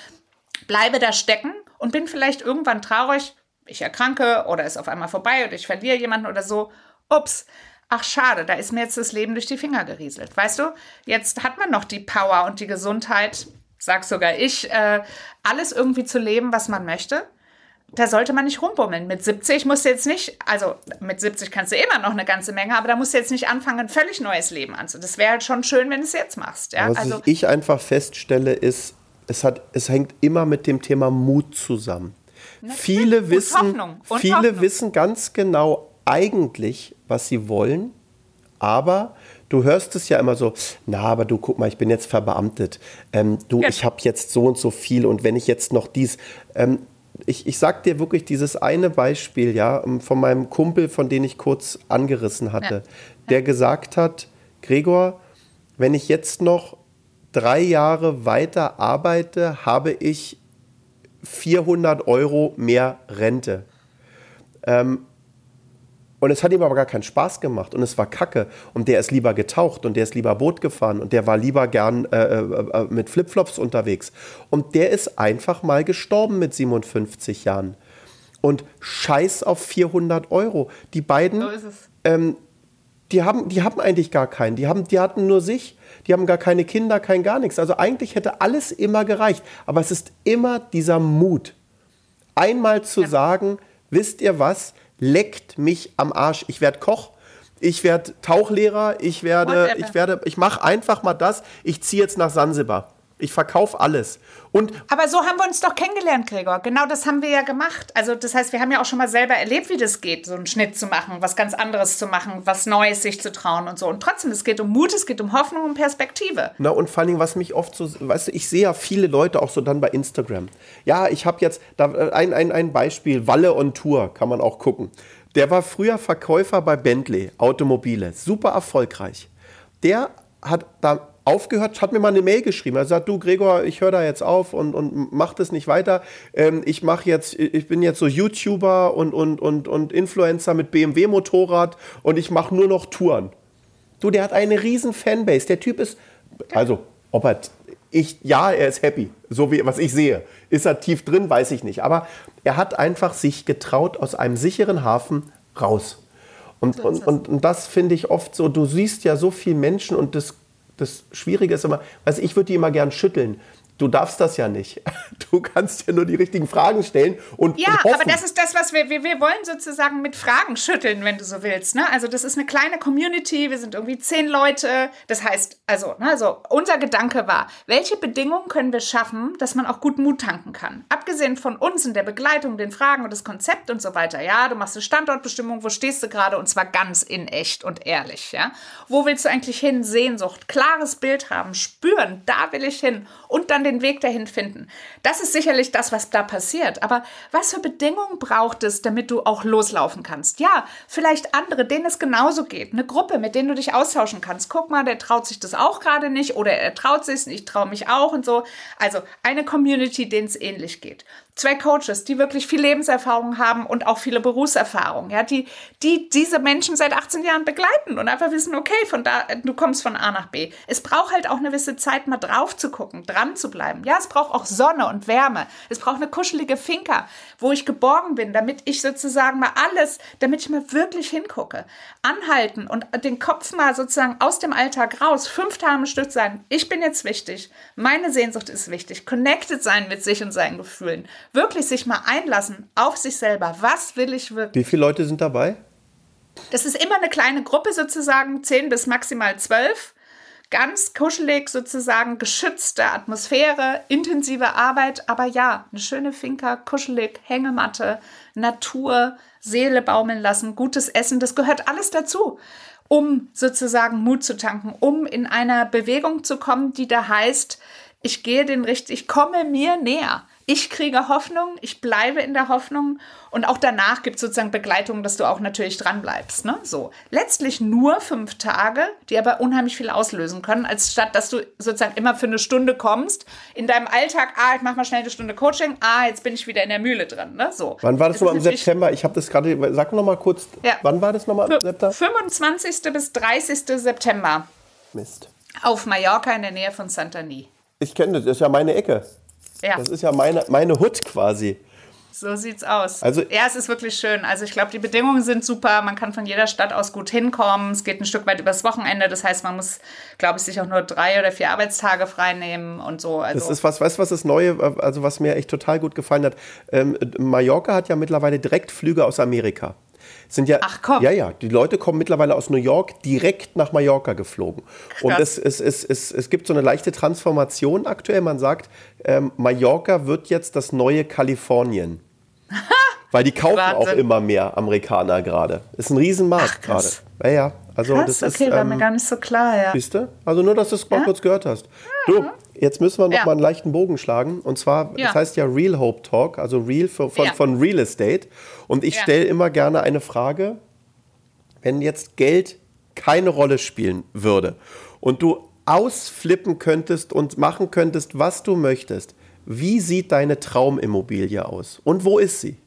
Bleibe da stecken und bin vielleicht irgendwann traurig, ich erkranke oder ist auf einmal vorbei oder ich verliere jemanden oder so. Ups, ach schade, da ist mir jetzt das Leben durch die Finger gerieselt. Weißt du, jetzt hat man noch die Power und die Gesundheit, sag sogar ich, äh, alles irgendwie zu leben, was man möchte. Da sollte man nicht rumbummeln. Mit siebzig musst du jetzt nicht, also mit siebzig kannst du immer noch eine ganze Menge, aber da musst du jetzt nicht anfangen, ein völlig neues Leben anzunehmen. Das wäre halt schon schön, wenn du es jetzt machst. Ja? Was also, ich einfach feststelle, ist, es, hat, es hängt immer mit dem Thema Mut zusammen. Ne? Viele, und wissen, Hoffnung. Und viele Hoffnung. wissen ganz genau eigentlich, was sie wollen, aber du hörst es ja immer so, na, aber du, guck mal, ich bin jetzt verbeamtet. Ähm, du, ja. ich habe jetzt so und so viel und wenn ich jetzt noch dies... Ähm, ich, ich sag dir wirklich dieses eine Beispiel, ja, von meinem Kumpel, von dem ich kurz angerissen hatte, ja. der gesagt hat, Gregor, wenn ich jetzt noch drei Jahre weiter arbeite, habe ich vierhundert Euro mehr Rente. Ähm, Und es hat ihm aber gar keinen Spaß gemacht und es war Kacke. Und der ist lieber getaucht und der ist lieber Boot gefahren und der war lieber gern äh, äh, mit Flipflops unterwegs. Und der ist einfach mal gestorben mit siebenundfünfzig Jahren. Und scheiß auf vierhundert Euro. Die beiden, so ist es. Ähm, die, haben, die haben eigentlich gar keinen. Die, haben, die hatten nur sich. Die haben gar keine Kinder, kein gar nichts. Also eigentlich hätte alles immer gereicht. Aber es ist immer dieser Mut. Einmal zu ja. sagen, wisst ihr was? Leckt mich am Arsch. Ich werde Koch, ich werde Tauchlehrer, ich werde, ich werde, ich mache einfach mal das. Ich ziehe jetzt nach Sansibar. Ich verkaufe alles. Und aber so haben wir uns doch kennengelernt, Gregor. Genau das haben wir ja gemacht. Also das heißt, wir haben ja auch schon mal selber erlebt, wie das geht, so einen Schnitt zu machen, was ganz anderes zu machen, was Neues sich zu trauen und so. Und trotzdem, es geht um Mut, es geht um Hoffnung und Perspektive. Na und vor allem, was mich oft so, weißt du, ich sehe ja viele Leute auch so dann bei Instagram. Ja, ich habe jetzt da ein, ein, ein Beispiel, Walle on Tour, kann man auch gucken. Der war früher Verkäufer bei Bentley, Automobile, super erfolgreich. Der hat da aufgehört, hat mir mal eine Mail geschrieben. Er sagt, du Gregor, ich höre da jetzt auf und, und mach das nicht weiter. Ähm, ich mache jetzt, ich bin jetzt so YouTuber und, und, und, und Influencer mit B M W-Motorrad und ich mache nur noch Touren. Du, der hat eine riesen Fanbase. Der Typ ist, also, ob er, ich, ja, er ist happy, so wie, was ich sehe. Ist er tief drin, weiß ich nicht. Aber er hat einfach sich getraut, aus einem sicheren Hafen raus. Und, und, und, und das finde ich oft so, du siehst ja so viele Menschen und das Das Schwierige ist immer, also ich würde die immer gern schütteln. Du darfst das ja nicht. Du kannst ja nur die richtigen Fragen stellen und Ja, und hoffen. aber das ist das, was wir, wir, wir wollen sozusagen mit Fragen schütteln, wenn du so willst. Ne? Also das ist eine kleine Community, wir sind irgendwie zehn Leute. Das heißt, also, ne, also unser Gedanke war, welche Bedingungen können wir schaffen, dass man auch gut Mut tanken kann? Abgesehen von uns in der Begleitung, den Fragen und das Konzept und so weiter. Ja, du machst eine Standortbestimmung, wo stehst du gerade und zwar ganz in echt und ehrlich. Ja? Wo willst du eigentlich hin? Sehnsucht, klares Bild haben, spüren, da will ich hin und dann den Weg dahin finden. Das ist sicherlich das, was da passiert. Aber was für Bedingungen braucht es, damit du auch loslaufen kannst? Ja, vielleicht andere, denen es genauso geht. Eine Gruppe, mit denen du dich austauschen kannst. Guck mal, der traut sich das auch gerade nicht oder er traut sich, ich traue mich auch und so. Also eine Community, denen es ähnlich geht. Zwei Coaches, die wirklich viel Lebenserfahrung haben und auch viele Berufserfahrung, ja, die, die diese Menschen seit achtzehn Jahren begleiten und einfach wissen, okay, von da, du kommst von A nach B. Es braucht halt auch eine gewisse Zeit, mal drauf zu gucken, dran zu bleiben. Ja, es braucht auch Sonne und Wärme. Es braucht eine kuschelige Finca, wo ich geborgen bin, damit ich sozusagen mal alles, damit ich mal wirklich hingucke. Anhalten und den Kopf mal sozusagen aus dem Alltag raus, fünf Tage am Stück sagen, ich bin jetzt wichtig, meine Sehnsucht ist wichtig, connected sein mit sich und seinen Gefühlen. Wirklich sich mal einlassen auf sich selber. Was will ich wirklich? Wie viele Leute sind dabei? Das ist immer eine kleine Gruppe sozusagen, zehn bis maximal zwölf. Ganz kuschelig sozusagen, geschützte Atmosphäre, intensive Arbeit. Aber ja, eine schöne Finca, kuschelig, Hängematte, Natur, Seele baumeln lassen, gutes Essen. Das gehört alles dazu, um sozusagen Mut zu tanken, um in einer Bewegung zu kommen, die da heißt, ich gehe den richtig, ich komme mir näher. Ich kriege Hoffnung, ich bleibe in der Hoffnung und auch danach gibt es sozusagen Begleitung, dass du auch natürlich dran bleibst. Ne? So. Letztlich nur fünf Tage, die aber unheimlich viel auslösen können, als statt, dass du sozusagen immer für eine Stunde kommst, in deinem Alltag, ah, ich mache mal schnell eine Stunde Coaching, ah, jetzt bin ich wieder in der Mühle drin. Ne? So. Wann war das, das nochmal im September? Ich habe das gerade, sag noch mal kurz, ja. Wann war das nochmal im September? fünfundzwanzigsten bis dreißigsten September. Mist. Auf Mallorca in der Nähe von Santani. Ich kenne das, das ist ja meine Ecke. Ja. Das ist ja meine, meine Hood quasi. So sieht's aus. Also, ja, es ist wirklich schön. Also ich glaube, die Bedingungen sind super. Man kann von jeder Stadt aus gut hinkommen. Es geht ein Stück weit übers Wochenende. Das heißt, man muss, glaube ich, sich auch nur drei oder vier Arbeitstage frei nehmen und so. Also das ist was, weißt du, was das Neue, also was mir echt total gut gefallen hat? Ähm, Mallorca hat ja mittlerweile Direktflüge aus Amerika. Sind ja, Ach komm. Ja, ja, die Leute kommen mittlerweile aus New York direkt nach Mallorca geflogen. Krass. Und es, es, es, es, es gibt so eine leichte Transformation aktuell. Man sagt, ähm, Mallorca wird jetzt das neue Kalifornien. Weil die kaufen Wahnsinn. Auch immer mehr Amerikaner gerade. Ist ein Riesenmarkt gerade. Ja, ja. Also krass, das okay, ist, war ähm, mir gar nicht so klar, ja. Siehst du? Also nur, dass du es mal ja? kurz gehört hast. Du, jetzt müssen wir noch ja. mal einen leichten Bogen schlagen. Und zwar, ja. das heißt ja Real Hope Talk, also Real für, von, ja. von Real Estate. Und ich ja. stelle immer gerne eine Frage, wenn jetzt Geld keine Rolle spielen würde und du ausflippen könntest und machen könntest, was du möchtest, wie sieht deine Traumimmobilie aus? Und wo ist sie?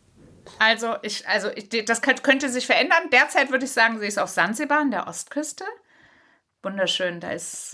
Also, ich, also ich, das könnte sich verändern. Derzeit würde ich sagen, sie ist auf Sansibar an der Ostküste. Wunderschön, da ist,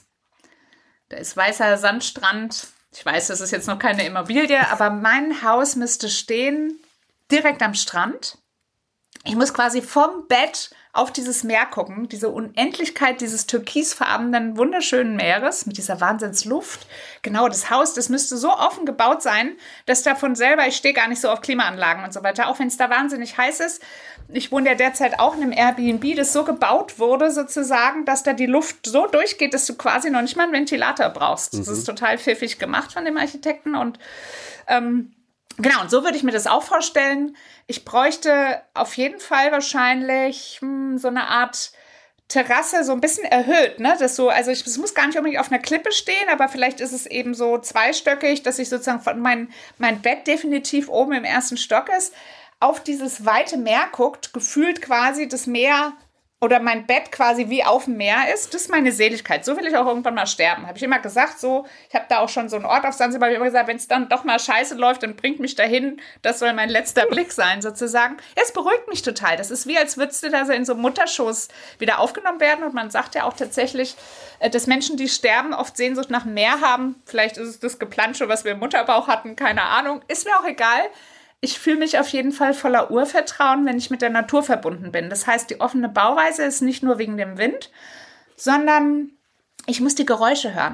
da ist weißer Sandstrand. Ich weiß, das ist jetzt noch keine Immobilie, aber mein Haus müsste stehen direkt am Strand. Ich muss quasi vom Bett auf dieses Meer gucken, diese Unendlichkeit dieses türkisfarbenen, wunderschönen Meeres mit dieser Wahnsinnsluft. Genau, das Haus, das müsste so offen gebaut sein, dass da von selber, ich stehe gar nicht so auf Klimaanlagen und so weiter, auch wenn es da wahnsinnig heiß ist. Ich wohne ja derzeit auch in einem Airbnb, das so gebaut wurde sozusagen, dass da die Luft so durchgeht, dass du quasi noch nicht mal einen Ventilator brauchst. Mhm. Das ist total pfiffig gemacht von dem Architekten und ähm, genau, und so würde ich mir das auch vorstellen. Ich bräuchte auf jeden Fall wahrscheinlich hm, so eine Art Terrasse, so ein bisschen erhöht, ne? Das so, also es muss gar nicht unbedingt auf einer Klippe stehen, aber vielleicht ist es eben so zweistöckig, dass ich sozusagen von mein, mein Bett definitiv oben im ersten Stock ist, auf dieses weite Meer guckt, gefühlt quasi das Meer oder mein Bett quasi wie auf dem Meer ist. Das ist meine Seligkeit. So will ich auch irgendwann mal sterben. Habe ich immer gesagt, so, ich habe da auch schon so einen Ort auf Sansibar, ich habe immer gesagt, wenn es dann doch mal scheiße läuft, dann bringt mich dahin, das soll mein letzter Blick sein, sozusagen. Ja, es beruhigt mich total. Das ist wie, als würdest du da so in so einem Mutterschoß wieder aufgenommen werden. Und man sagt ja auch tatsächlich, dass Menschen, die sterben, oft Sehnsucht nach dem Meer haben. Vielleicht ist es das Geplansche, was wir im Mutterbauch hatten, keine Ahnung. Ist mir auch egal. Ich fühle mich auf jeden Fall voller Urvertrauen, wenn ich mit der Natur verbunden bin. Das heißt, die offene Bauweise ist nicht nur wegen dem Wind, sondern ich muss die Geräusche hören.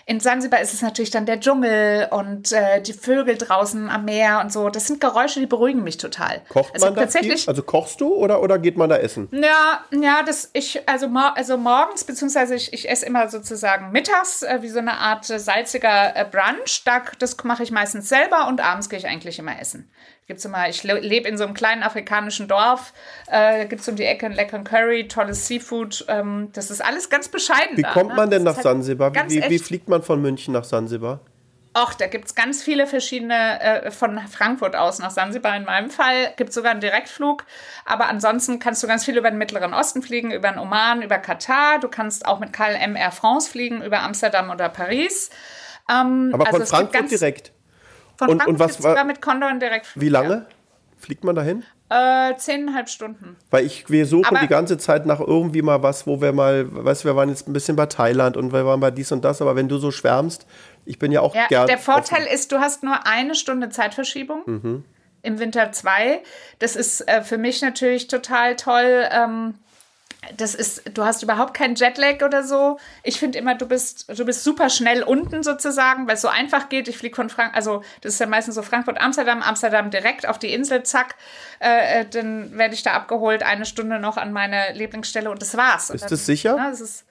in Sansibar ist es natürlich dann der Dschungel und äh, die Vögel draußen am Meer und so. Das sind Geräusche, die beruhigen mich total. Kocht also man da viel? Also kochst du oder, oder geht man da essen? Ja, ja, das ich also, also morgens beziehungsweise ich, ich esse immer sozusagen mittags äh, wie so eine Art äh, salziger äh, Brunch. Da, das mache ich meistens selber und abends gehe ich eigentlich immer essen. Gibt's immer, ich le- lebe in so einem kleinen afrikanischen Dorf, äh, gibt es um die Ecke einen leckeren Curry, tolles Seafood, ähm, das ist alles ganz bescheiden. Wie da, kommt ne? man denn das nach Sansibar? Halt Wie, wie, wie fliegt man von München nach Sansibar? Och, da gibt es ganz viele verschiedene, äh, von Frankfurt aus nach Sansibar in meinem Fall, gibt es sogar einen Direktflug, aber ansonsten kannst du ganz viel über den Mittleren Osten fliegen, über den Oman, über Katar, du kannst auch mit K L M Air France fliegen, über Amsterdam oder Paris. Ähm, aber von also Frankfurt direkt? Von und, Frankfurt und was gibt's sogar mit Condor einen Direktflug. Wie lange fliegt man dahin? Äh, zehneinhalb Stunden. Weil ich, wir suchen aber die ganze Zeit nach irgendwie mal was, wo wir mal, weißt du, wir waren jetzt ein bisschen bei Thailand und wir waren bei dies und das, aber wenn du so schwärmst, ich bin ja auch ja, gern. Der Vorteil offen. ist, du hast nur eine Stunde Zeitverschiebung. Mhm. Im Winter zwei. Das ist äh, für mich natürlich total toll. Ähm, Das ist, du hast überhaupt keinen Jetlag oder so. Ich finde immer, du bist, du bist super schnell unten sozusagen, weil es so einfach geht. Ich fliege von Frankfurt, also das ist ja meistens so Frankfurt, Amsterdam, Amsterdam direkt auf die Insel, zack. Äh, dann werde ich da abgeholt, eine Stunde noch an meine Lieblingsstelle und das war's. Und ist dann, das sicher? Na, das ist,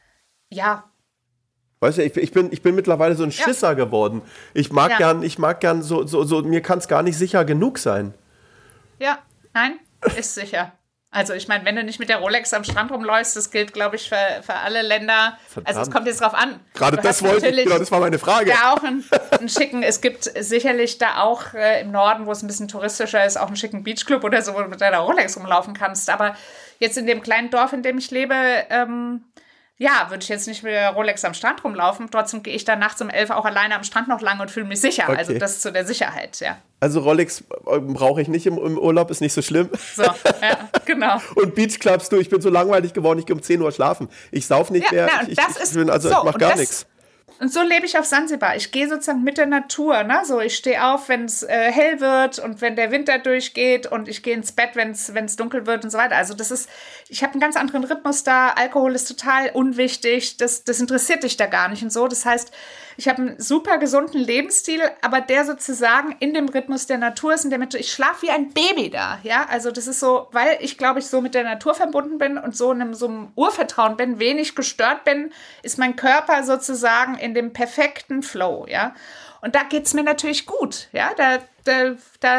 ja. Weißt du, ich, ich, bin, ich bin mittlerweile so ein Schisser ja. geworden. Ich mag ja. gern, ich mag gern so, so, so mir kann es gar nicht sicher genug sein. Ja, nein, ist sicher. Also ich meine, wenn du nicht mit der Rolex am Strand rumläufst, das gilt, glaube ich, für, für alle Länder. Verdammt. Also es kommt jetzt drauf an. Gerade das wollte ich, genau, das war meine Frage. Ja, auch einen, einen schicken, es gibt sicherlich da auch äh, im Norden, wo es ein bisschen touristischer ist, auch einen schicken Beachclub oder so, wo du mit deiner Rolex rumlaufen kannst. Aber jetzt in dem kleinen Dorf, in dem ich lebe, ähm, ja, würde ich jetzt nicht mit der Rolex am Strand rumlaufen. Trotzdem gehe ich da nachts um elf auch alleine am Strand noch lang und fühle mich sicher. Okay. Also das zu der Sicherheit, ja. Also Rolex brauche ich nicht im, im Urlaub, ist nicht so schlimm. So, ja, genau. Und Beachclubs, du, ich bin so langweilig geworden, ich gehe um zehn Uhr schlafen. Ich sauf nicht ja, mehr, na, ich, das ich, ist bin, also so, ich mache gar nichts. Und so lebe ich auf Sansibar. Ich gehe sozusagen mit der Natur. Ne? So, ich stehe auf, wenn es äh, hell wird und wenn der Winter durchgeht und ich gehe ins Bett, wenn es dunkel wird und so weiter. Also das ist, ich habe einen ganz anderen Rhythmus da. Alkohol ist total unwichtig. Das, das interessiert dich da gar nicht und so. Das heißt, ich habe einen super gesunden Lebensstil, aber der sozusagen in dem Rhythmus der Natur ist, in der Mitte, ich schlafe wie ein Baby da. Ja, also das ist so, weil ich, glaube ich, so mit der Natur verbunden bin und so in einem, so einem Urvertrauen bin, wenig gestört bin, ist mein Körper sozusagen in dem perfekten Flow, ja. Und da geht's mir natürlich gut, ja. Da, da, da,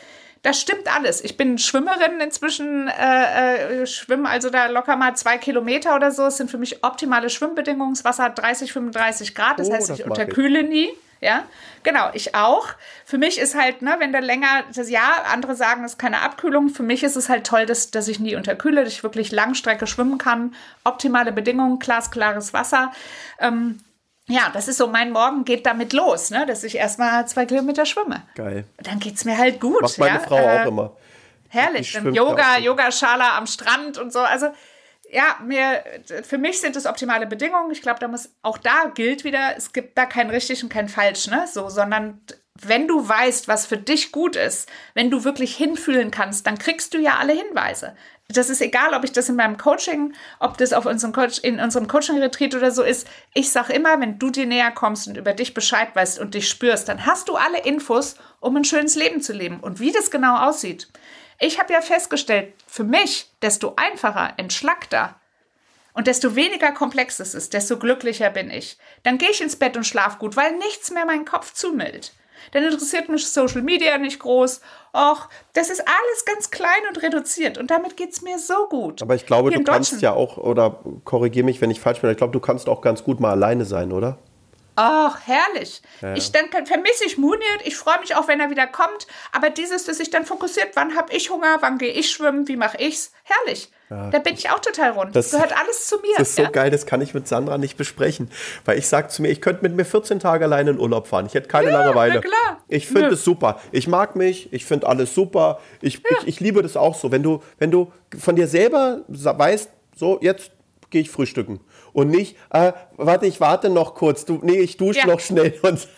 da stimmt alles. Ich bin Schwimmerin inzwischen, äh, äh, schwimme also da locker mal zwei Kilometer oder so. Es sind für mich optimale Schwimmbedingungen. Das Wasser hat dreißig, fünfunddreißig Grad, das oh, heißt, das ich unterkühle ich. nie. Ja, genau, ich auch. Für mich ist halt, ne, wenn der länger, das ja, andere sagen, das ist keine Abkühlung. Für mich ist es halt toll, dass, dass ich nie unterkühle, dass ich wirklich Langstrecke schwimmen kann. Optimale Bedingungen, glasklares Wasser. Ähm, ja, das ist so, mein Morgen geht damit los, ne, dass ich erstmal zwei Kilometer schwimme. Geil. Dann geht's mir halt gut. Macht meine ja? Frau äh, auch immer. Herrlich, dann Yoga, Yogaschala am Strand und so. Also ja, mir, für mich sind es optimale Bedingungen. Ich glaube, da muss, auch da gilt wieder, es gibt da kein richtig und kein falsch, ne? So, sondern wenn du weißt, was für dich gut ist, wenn du wirklich hinfühlen kannst, dann kriegst du ja alle Hinweise. Das ist egal, ob ich das in meinem Coaching, ob das auf unserem Coach, in unserem Coaching-Retreat oder so ist. Ich sage immer, wenn du dir näher kommst und über dich Bescheid weißt und dich spürst, dann hast du alle Infos, um ein schönes Leben zu leben. Und wie das genau aussieht. Ich habe ja festgestellt, für mich, desto einfacher, entschlackter und desto weniger komplex es ist, desto glücklicher bin ich. Dann gehe ich ins Bett und schlafe gut, weil nichts mehr meinen Kopf zumüllt. Dann interessiert mich Social Media nicht groß. Och, das ist alles ganz klein und reduziert und damit geht es mir so gut. Aber ich glaube, du kannst ja auch, oder korrigiere mich, wenn ich falsch bin, ich glaube, du kannst auch ganz gut mal alleine sein, oder? Ach, herrlich. Ja, ja. Ich dann vermisse ich Munir, ich freue mich auch, wenn er wieder kommt, aber dieses, dass ich dann fokussiert, wann habe ich Hunger, wann gehe ich schwimmen, wie mache ich's, herrlich. Ja, da bin ich auch total rund. Das gehört alles zu mir. Das ist ja? so geil, das kann ich mit Sandra nicht besprechen. Weil ich sage zu mir, ich könnte mit mir vierzehn Tage alleine in Urlaub fahren. Ich hätte keine ja, Langeweile. Na klar. Ich finde es super. Ich mag mich, ich finde alles super. Ich, ja. ich, ich liebe das auch so. Wenn du, wenn du von dir selber weißt, so jetzt gehe ich frühstücken. Und nicht, äh, warte, ich warte noch kurz. Du, nee, ich dusche ja. noch schnell. Und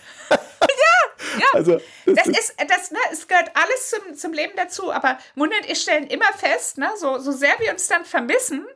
ja, also, das, das ist, das, ne, es gehört alles zum, zum Leben dazu. Aber Munir und ich stellen immer fest, ne, so, so sehr wir uns dann vermissen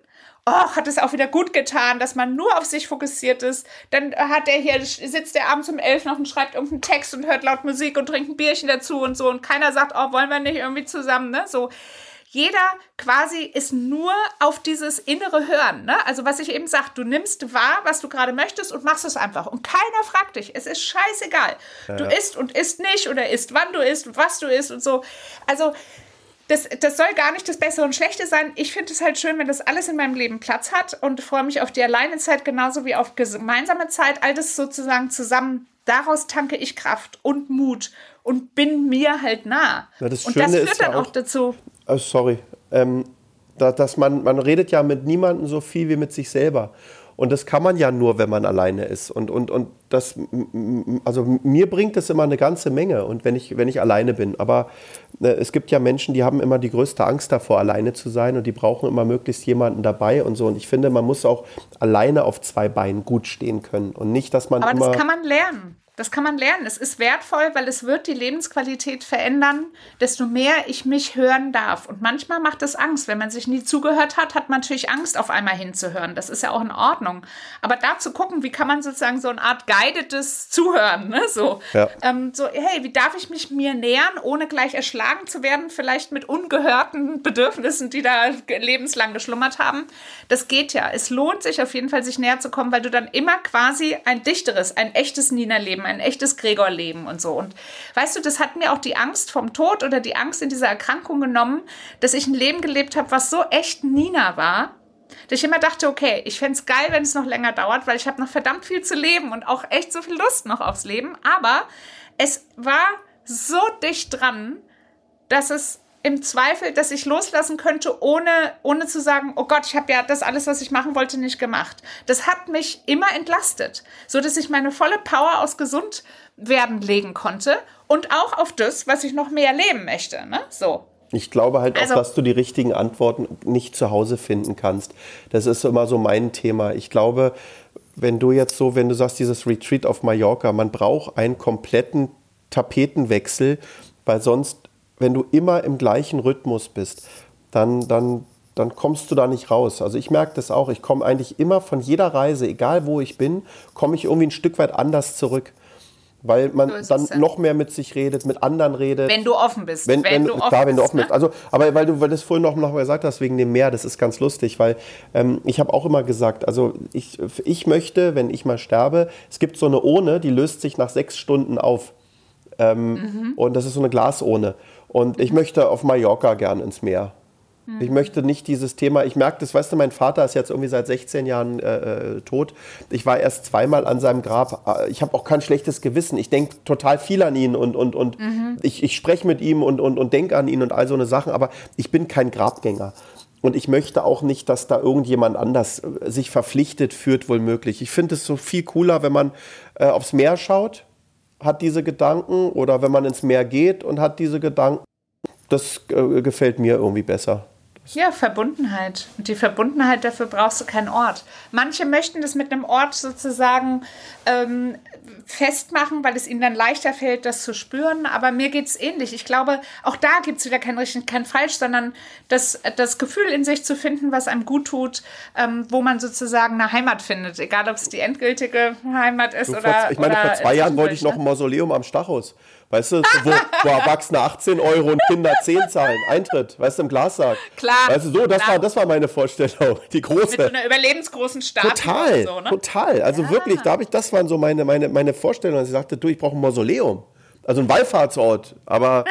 oh, hat es auch wieder gut getan, dass man nur auf sich fokussiert ist. Dann hat er hier, sitzt der abends um elf noch und schreibt irgendeinen Text und hört laut Musik und trinkt ein Bierchen dazu und so. Und keiner sagt, oh, wollen wir nicht irgendwie zusammen, ne? So. Jeder quasi ist nur auf dieses innere Hören, ne? Also was ich eben sage, du nimmst wahr, was du gerade möchtest und machst es einfach. Und keiner fragt dich. Es ist scheißegal. Ja. Du isst und isst nicht oder isst, wann du isst, was du isst und so. Also Das, das soll gar nicht das Bessere und Schlechte sein. Ich finde es halt schön, wenn das alles in meinem Leben Platz hat und freue mich auf die Alleinezeit genauso wie auf gemeinsame Zeit. All das sozusagen zusammen. Daraus tanke ich Kraft und Mut und bin mir halt nah. Ja, das und Schöne das führt ist ja dann auch, auch dazu. Oh, sorry. Ähm, da, dass man, man redet ja mit niemandem so viel wie mit sich selber. Und das kann man ja nur, wenn man alleine ist. Und, und, und das, also mir bringt das immer eine ganze Menge, und wenn ich, wenn ich alleine bin. Aber äh, es gibt ja Menschen, die haben immer die größte Angst davor, alleine zu sein, und die brauchen immer möglichst jemanden dabei und so. Und ich finde, man muss auch alleine auf zwei Beinen gut stehen können. Und nicht, dass man Aber immer... das kann man lernen. Das kann man lernen. Es ist wertvoll, weil es wird die Lebensqualität verändern, desto mehr ich mich hören darf. Und manchmal macht es Angst. Wenn man sich nie zugehört hat, hat man natürlich Angst, auf einmal hinzuhören. Das ist ja auch in Ordnung. Aber da zu gucken, wie kann man sozusagen so eine Art guidedes Zuhören, ne? So, ja. ähm, so, hey, wie darf ich mich mir nähern, ohne gleich erschlagen zu werden, vielleicht mit ungehörten Bedürfnissen, die da lebenslang geschlummert haben. Das geht ja. Es lohnt sich auf jeden Fall, sich näher zu kommen, weil du dann immer quasi ein dichteres, ein echtes Nina-Leben, ein echtes Gregor-Leben und so. Und weißt du, das hat mir auch die Angst vom Tod oder die Angst in dieser Erkrankung genommen, dass ich ein Leben gelebt habe, was so echt Nina war, dass ich immer dachte, okay, ich fände es geil, wenn es noch länger dauert, weil ich habe noch verdammt viel zu leben und auch echt so viel Lust noch aufs Leben. Aber es war so dicht dran, dass es im Zweifel, dass ich loslassen könnte, ohne, ohne zu sagen, oh Gott, ich habe ja das alles, was ich machen wollte, nicht gemacht. Das hat mich immer entlastet, so dass ich meine volle Power aus Gesundwerden legen konnte und auch auf das, was ich noch mehr leben möchte, ne? So. Ich glaube halt also, auch, dass du die richtigen Antworten nicht zu Hause finden kannst. Das ist immer so mein Thema. Ich glaube, wenn du jetzt so, wenn du sagst, dieses Retreat auf Mallorca, man braucht einen kompletten Tapetenwechsel, weil sonst, wenn du immer im gleichen Rhythmus bist, dann, dann, dann kommst du da nicht raus. Also ich merke das auch. Ich komme eigentlich immer von jeder Reise, egal wo ich bin, komme ich irgendwie ein Stück weit anders zurück. Weil man so dann ja. noch mehr mit sich redet, mit anderen redet. Wenn du offen bist. Wenn, wenn, wenn du klar, offen wenn du offen bist. bist. Also, aber weil du weil das vorhin noch, noch mal gesagt hast, wegen dem Meer, das ist ganz lustig, weil ähm, ich habe auch immer gesagt, also ich, ich möchte, wenn ich mal sterbe, es gibt so eine Urne, die löst sich nach sechs Stunden auf. Ähm, mhm. Und das ist so eine Glasurne. Und ich möchte auf Mallorca gern ins Meer. Mhm. Ich möchte nicht dieses Thema, ich merke das, weißt du, mein Vater ist jetzt irgendwie seit sechzehn Jahren äh, tot. Ich war erst zweimal an seinem Grab. Ich habe auch kein schlechtes Gewissen. Ich denke total viel an ihn und, und, und mhm. ich, ich spreche mit ihm und, und, und denke an ihn und all so eine Sachen. Aber ich bin kein Grabgänger. Und ich möchte auch nicht, dass da irgendjemand anders sich verpflichtet fühlt, wohl möglich. Ich finde es so viel cooler, wenn man äh, aufs Meer schaut, hat diese Gedanken, oder wenn man ins Meer geht und hat diese Gedanken. Das äh, gefällt mir irgendwie besser. Ja, Verbundenheit. Und die Verbundenheit, dafür brauchst du keinen Ort. Manche möchten das mit einem Ort sozusagen ähm, festmachen, weil es ihnen dann leichter fällt, das zu spüren. Aber mir geht es ähnlich. Ich glaube, auch da gibt es wieder kein richtig, kein falsch, sondern das, das Gefühl in sich zu finden, was einem gut tut, ähm, wo man sozusagen eine Heimat findet. Egal, ob es die endgültige Heimat ist du, oder vor, Ich meine, oder vor zwei Jahren wollte ich noch ein Mausoleum am Stachus. Weißt du, wo, wo Erwachsene achtzehn Euro und Kinder zehn zahlen. Eintritt, weißt du, im Glassaal. Klar. Weißt du, so, das, klar. war, das war meine Vorstellung, die große. Mit so einer überlebensgroßen Statue. Total, oder so, ne? total. Also ja. wirklich, da habe ich, das waren so meine, meine, meine Vorstellungen. Also ich sagte, du, ich brauche ein Mausoleum. Also ein Wallfahrtsort, aber...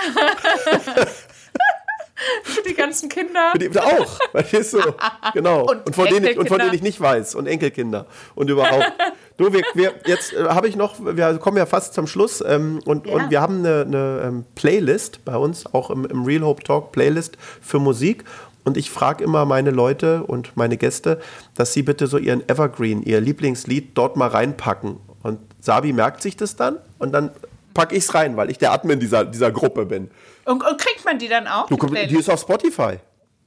Für die ganzen Kinder. Für die, auch, verstehst du? Genau. Und, und, von denen ich, und von denen ich nicht weiß. Und Enkelkinder. Und überhaupt. Du, wir, wir, jetzt äh, habe ich noch, wir kommen ja fast zum Schluss. Ähm, und, ja. und wir haben eine, eine ähm, Playlist bei uns, auch im, im Real Hope Talk Playlist für Musik. Und ich frage immer meine Leute und meine Gäste, dass sie bitte so ihren Evergreen, ihr Lieblingslied dort mal reinpacken. Und Sabi merkt sich das dann und dann packe ich es rein, weil ich der Admin dieser, dieser Gruppe bin. Und, und kriegt man die dann auch? Du, die, die ist auf Spotify.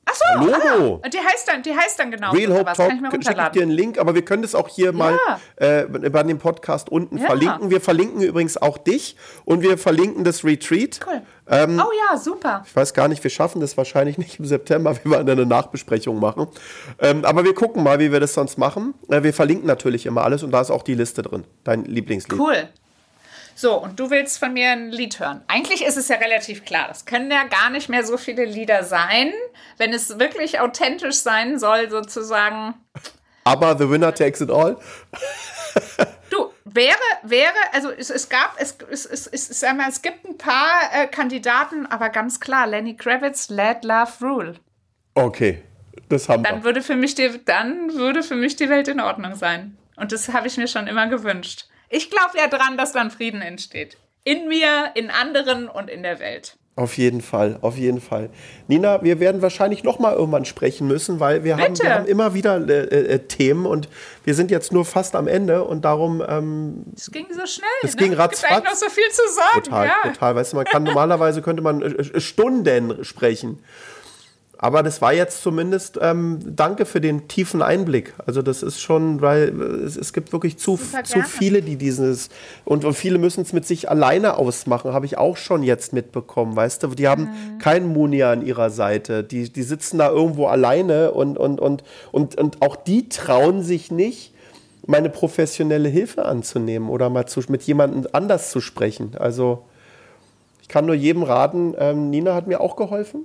Ach so, Logo. Ah, die heißt dann, die heißt dann genau. Real Hope was. Talk, Kann ich mir schicke ich dir runterladen. einen Link, aber wir können das auch hier mal äh, bei dem Podcast unten Ja. verlinken. Wir verlinken übrigens auch dich und wir verlinken das Retreat. Cool. Ähm, oh ja, super. Ich weiß gar nicht, wir schaffen das wahrscheinlich nicht im September, wir werden eine Nachbesprechung machen. Ähm, aber wir gucken mal, wie wir das sonst machen. Äh, wir verlinken natürlich immer alles und da ist auch die Liste drin, dein Lieblingslied. Cool. So, und du willst von mir ein Lied hören. Eigentlich ist es ja relativ klar. Das können ja gar nicht mehr so viele Lieder sein, wenn es wirklich authentisch sein soll, sozusagen. Aber The Winner Takes It All. Du, wäre, wäre, also es, es gab, es, es, es, es, es, es gibt ein paar äh, Kandidaten, aber ganz klar, Lenny Kravitz, Let Love Rule. Okay, das haben Dann wir. würde für mich die, dann würde für mich die Welt in Ordnung sein. Und das habe ich mir schon immer gewünscht. Ich glaube ja dran, dass dann Frieden entsteht. In mir, in anderen und in der Welt. Auf jeden Fall, auf jeden Fall. Nina, wir werden wahrscheinlich noch mal irgendwann sprechen müssen, weil wir, haben, wir haben immer wieder äh, äh, Themen und wir sind jetzt nur fast am Ende und darum... Ähm, es ging so schnell, es ne? ging ratzfatz. Es gibt eigentlich noch so viel zu sagen. Total, ja. total. Weißt du, man kann normalerweise könnte man äh, Stunden sprechen. Aber das war jetzt zumindest, ähm, danke für den tiefen Einblick. Also das ist schon, weil es, es gibt wirklich zu, zu viele, die dieses, und, und viele müssen es mit sich alleine ausmachen, habe ich auch schon jetzt mitbekommen, weißt du. Die haben mhm. keinen Munia an ihrer Seite, die, die sitzen da irgendwo alleine und, und, und, und, und auch die trauen sich nicht, meine professionelle Hilfe anzunehmen oder mal zu, mit jemandem anders zu sprechen. Also ich kann nur jedem raten, ähm, Nina hat mir auch geholfen.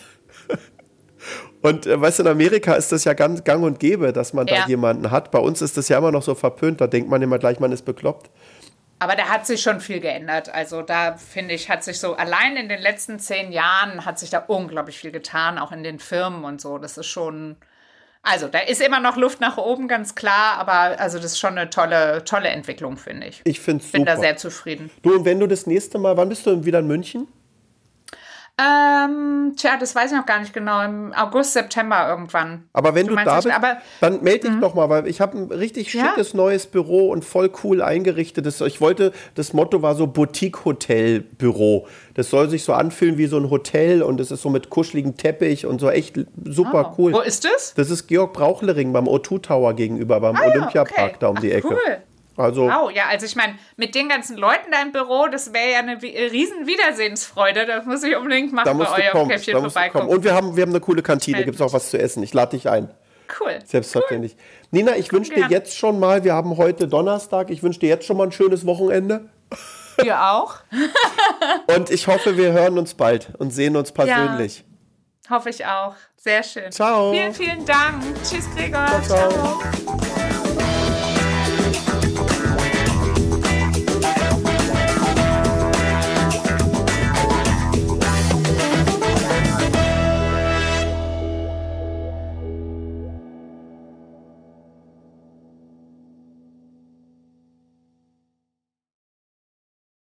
Und äh, weißt du, in Amerika ist das ja ganz gang und gäbe, dass man ja. da jemanden hat. Bei uns ist das ja immer noch so verpönt, da denkt man immer gleich, man ist bekloppt. Aber da hat sich schon viel geändert. Also da, finde ich, hat sich so, allein in den letzten zehn Jahren hat sich da unglaublich viel getan, auch in den Firmen und so. Das ist schon, also da ist immer noch Luft nach oben, ganz klar, aber also das ist schon eine tolle, tolle Entwicklung, finde ich. Ich finde es super. Bin da sehr zufrieden. Du, und wenn du das nächste Mal, wann bist du wieder in München? Ähm, tja, das weiß ich noch gar nicht genau. Im August, September irgendwann. Aber wenn du, du da nicht, bist, aber, dann melde dich mh. doch mal, weil ich habe ein richtig Ja? schickes neues Büro und voll cool eingerichtetes. Ich wollte, das Motto war so Boutique-Hotel-Büro. Das soll sich so anfühlen wie so ein Hotel und es ist so mit kuscheligem Teppich und so echt super oh. cool. Wo ist das? Das ist Georg Brauchlering beim O zwei Tower gegenüber, beim Ah, ja, Olympiapark okay. da um die Ach, Ecke. Cool. Also, Wow, ja, also ich meine, mit den ganzen Leuten da im Büro, das wäre ja eine riesen Wiedersehensfreude. Da muss ich unbedingt mal da bei musst du eurem kommen, Käffchen da musst du vorbeikommen. kommen. Und wir haben, wir haben eine coole Kantine, Meld gibt es auch was zu essen. Ich lade dich ein. Cool. Selbstverständlich. Cool. Nina, ich wünsche dir gern. jetzt schon mal, wir haben heute Donnerstag, ich wünsche dir jetzt schon mal ein schönes Wochenende. Ihr auch? Und ich hoffe, wir hören uns bald und sehen uns persönlich. Ja, hoffe ich auch. Sehr schön. Ciao. Vielen, vielen Dank. Tschüss, Gregor. Ciao, ciao. ciao.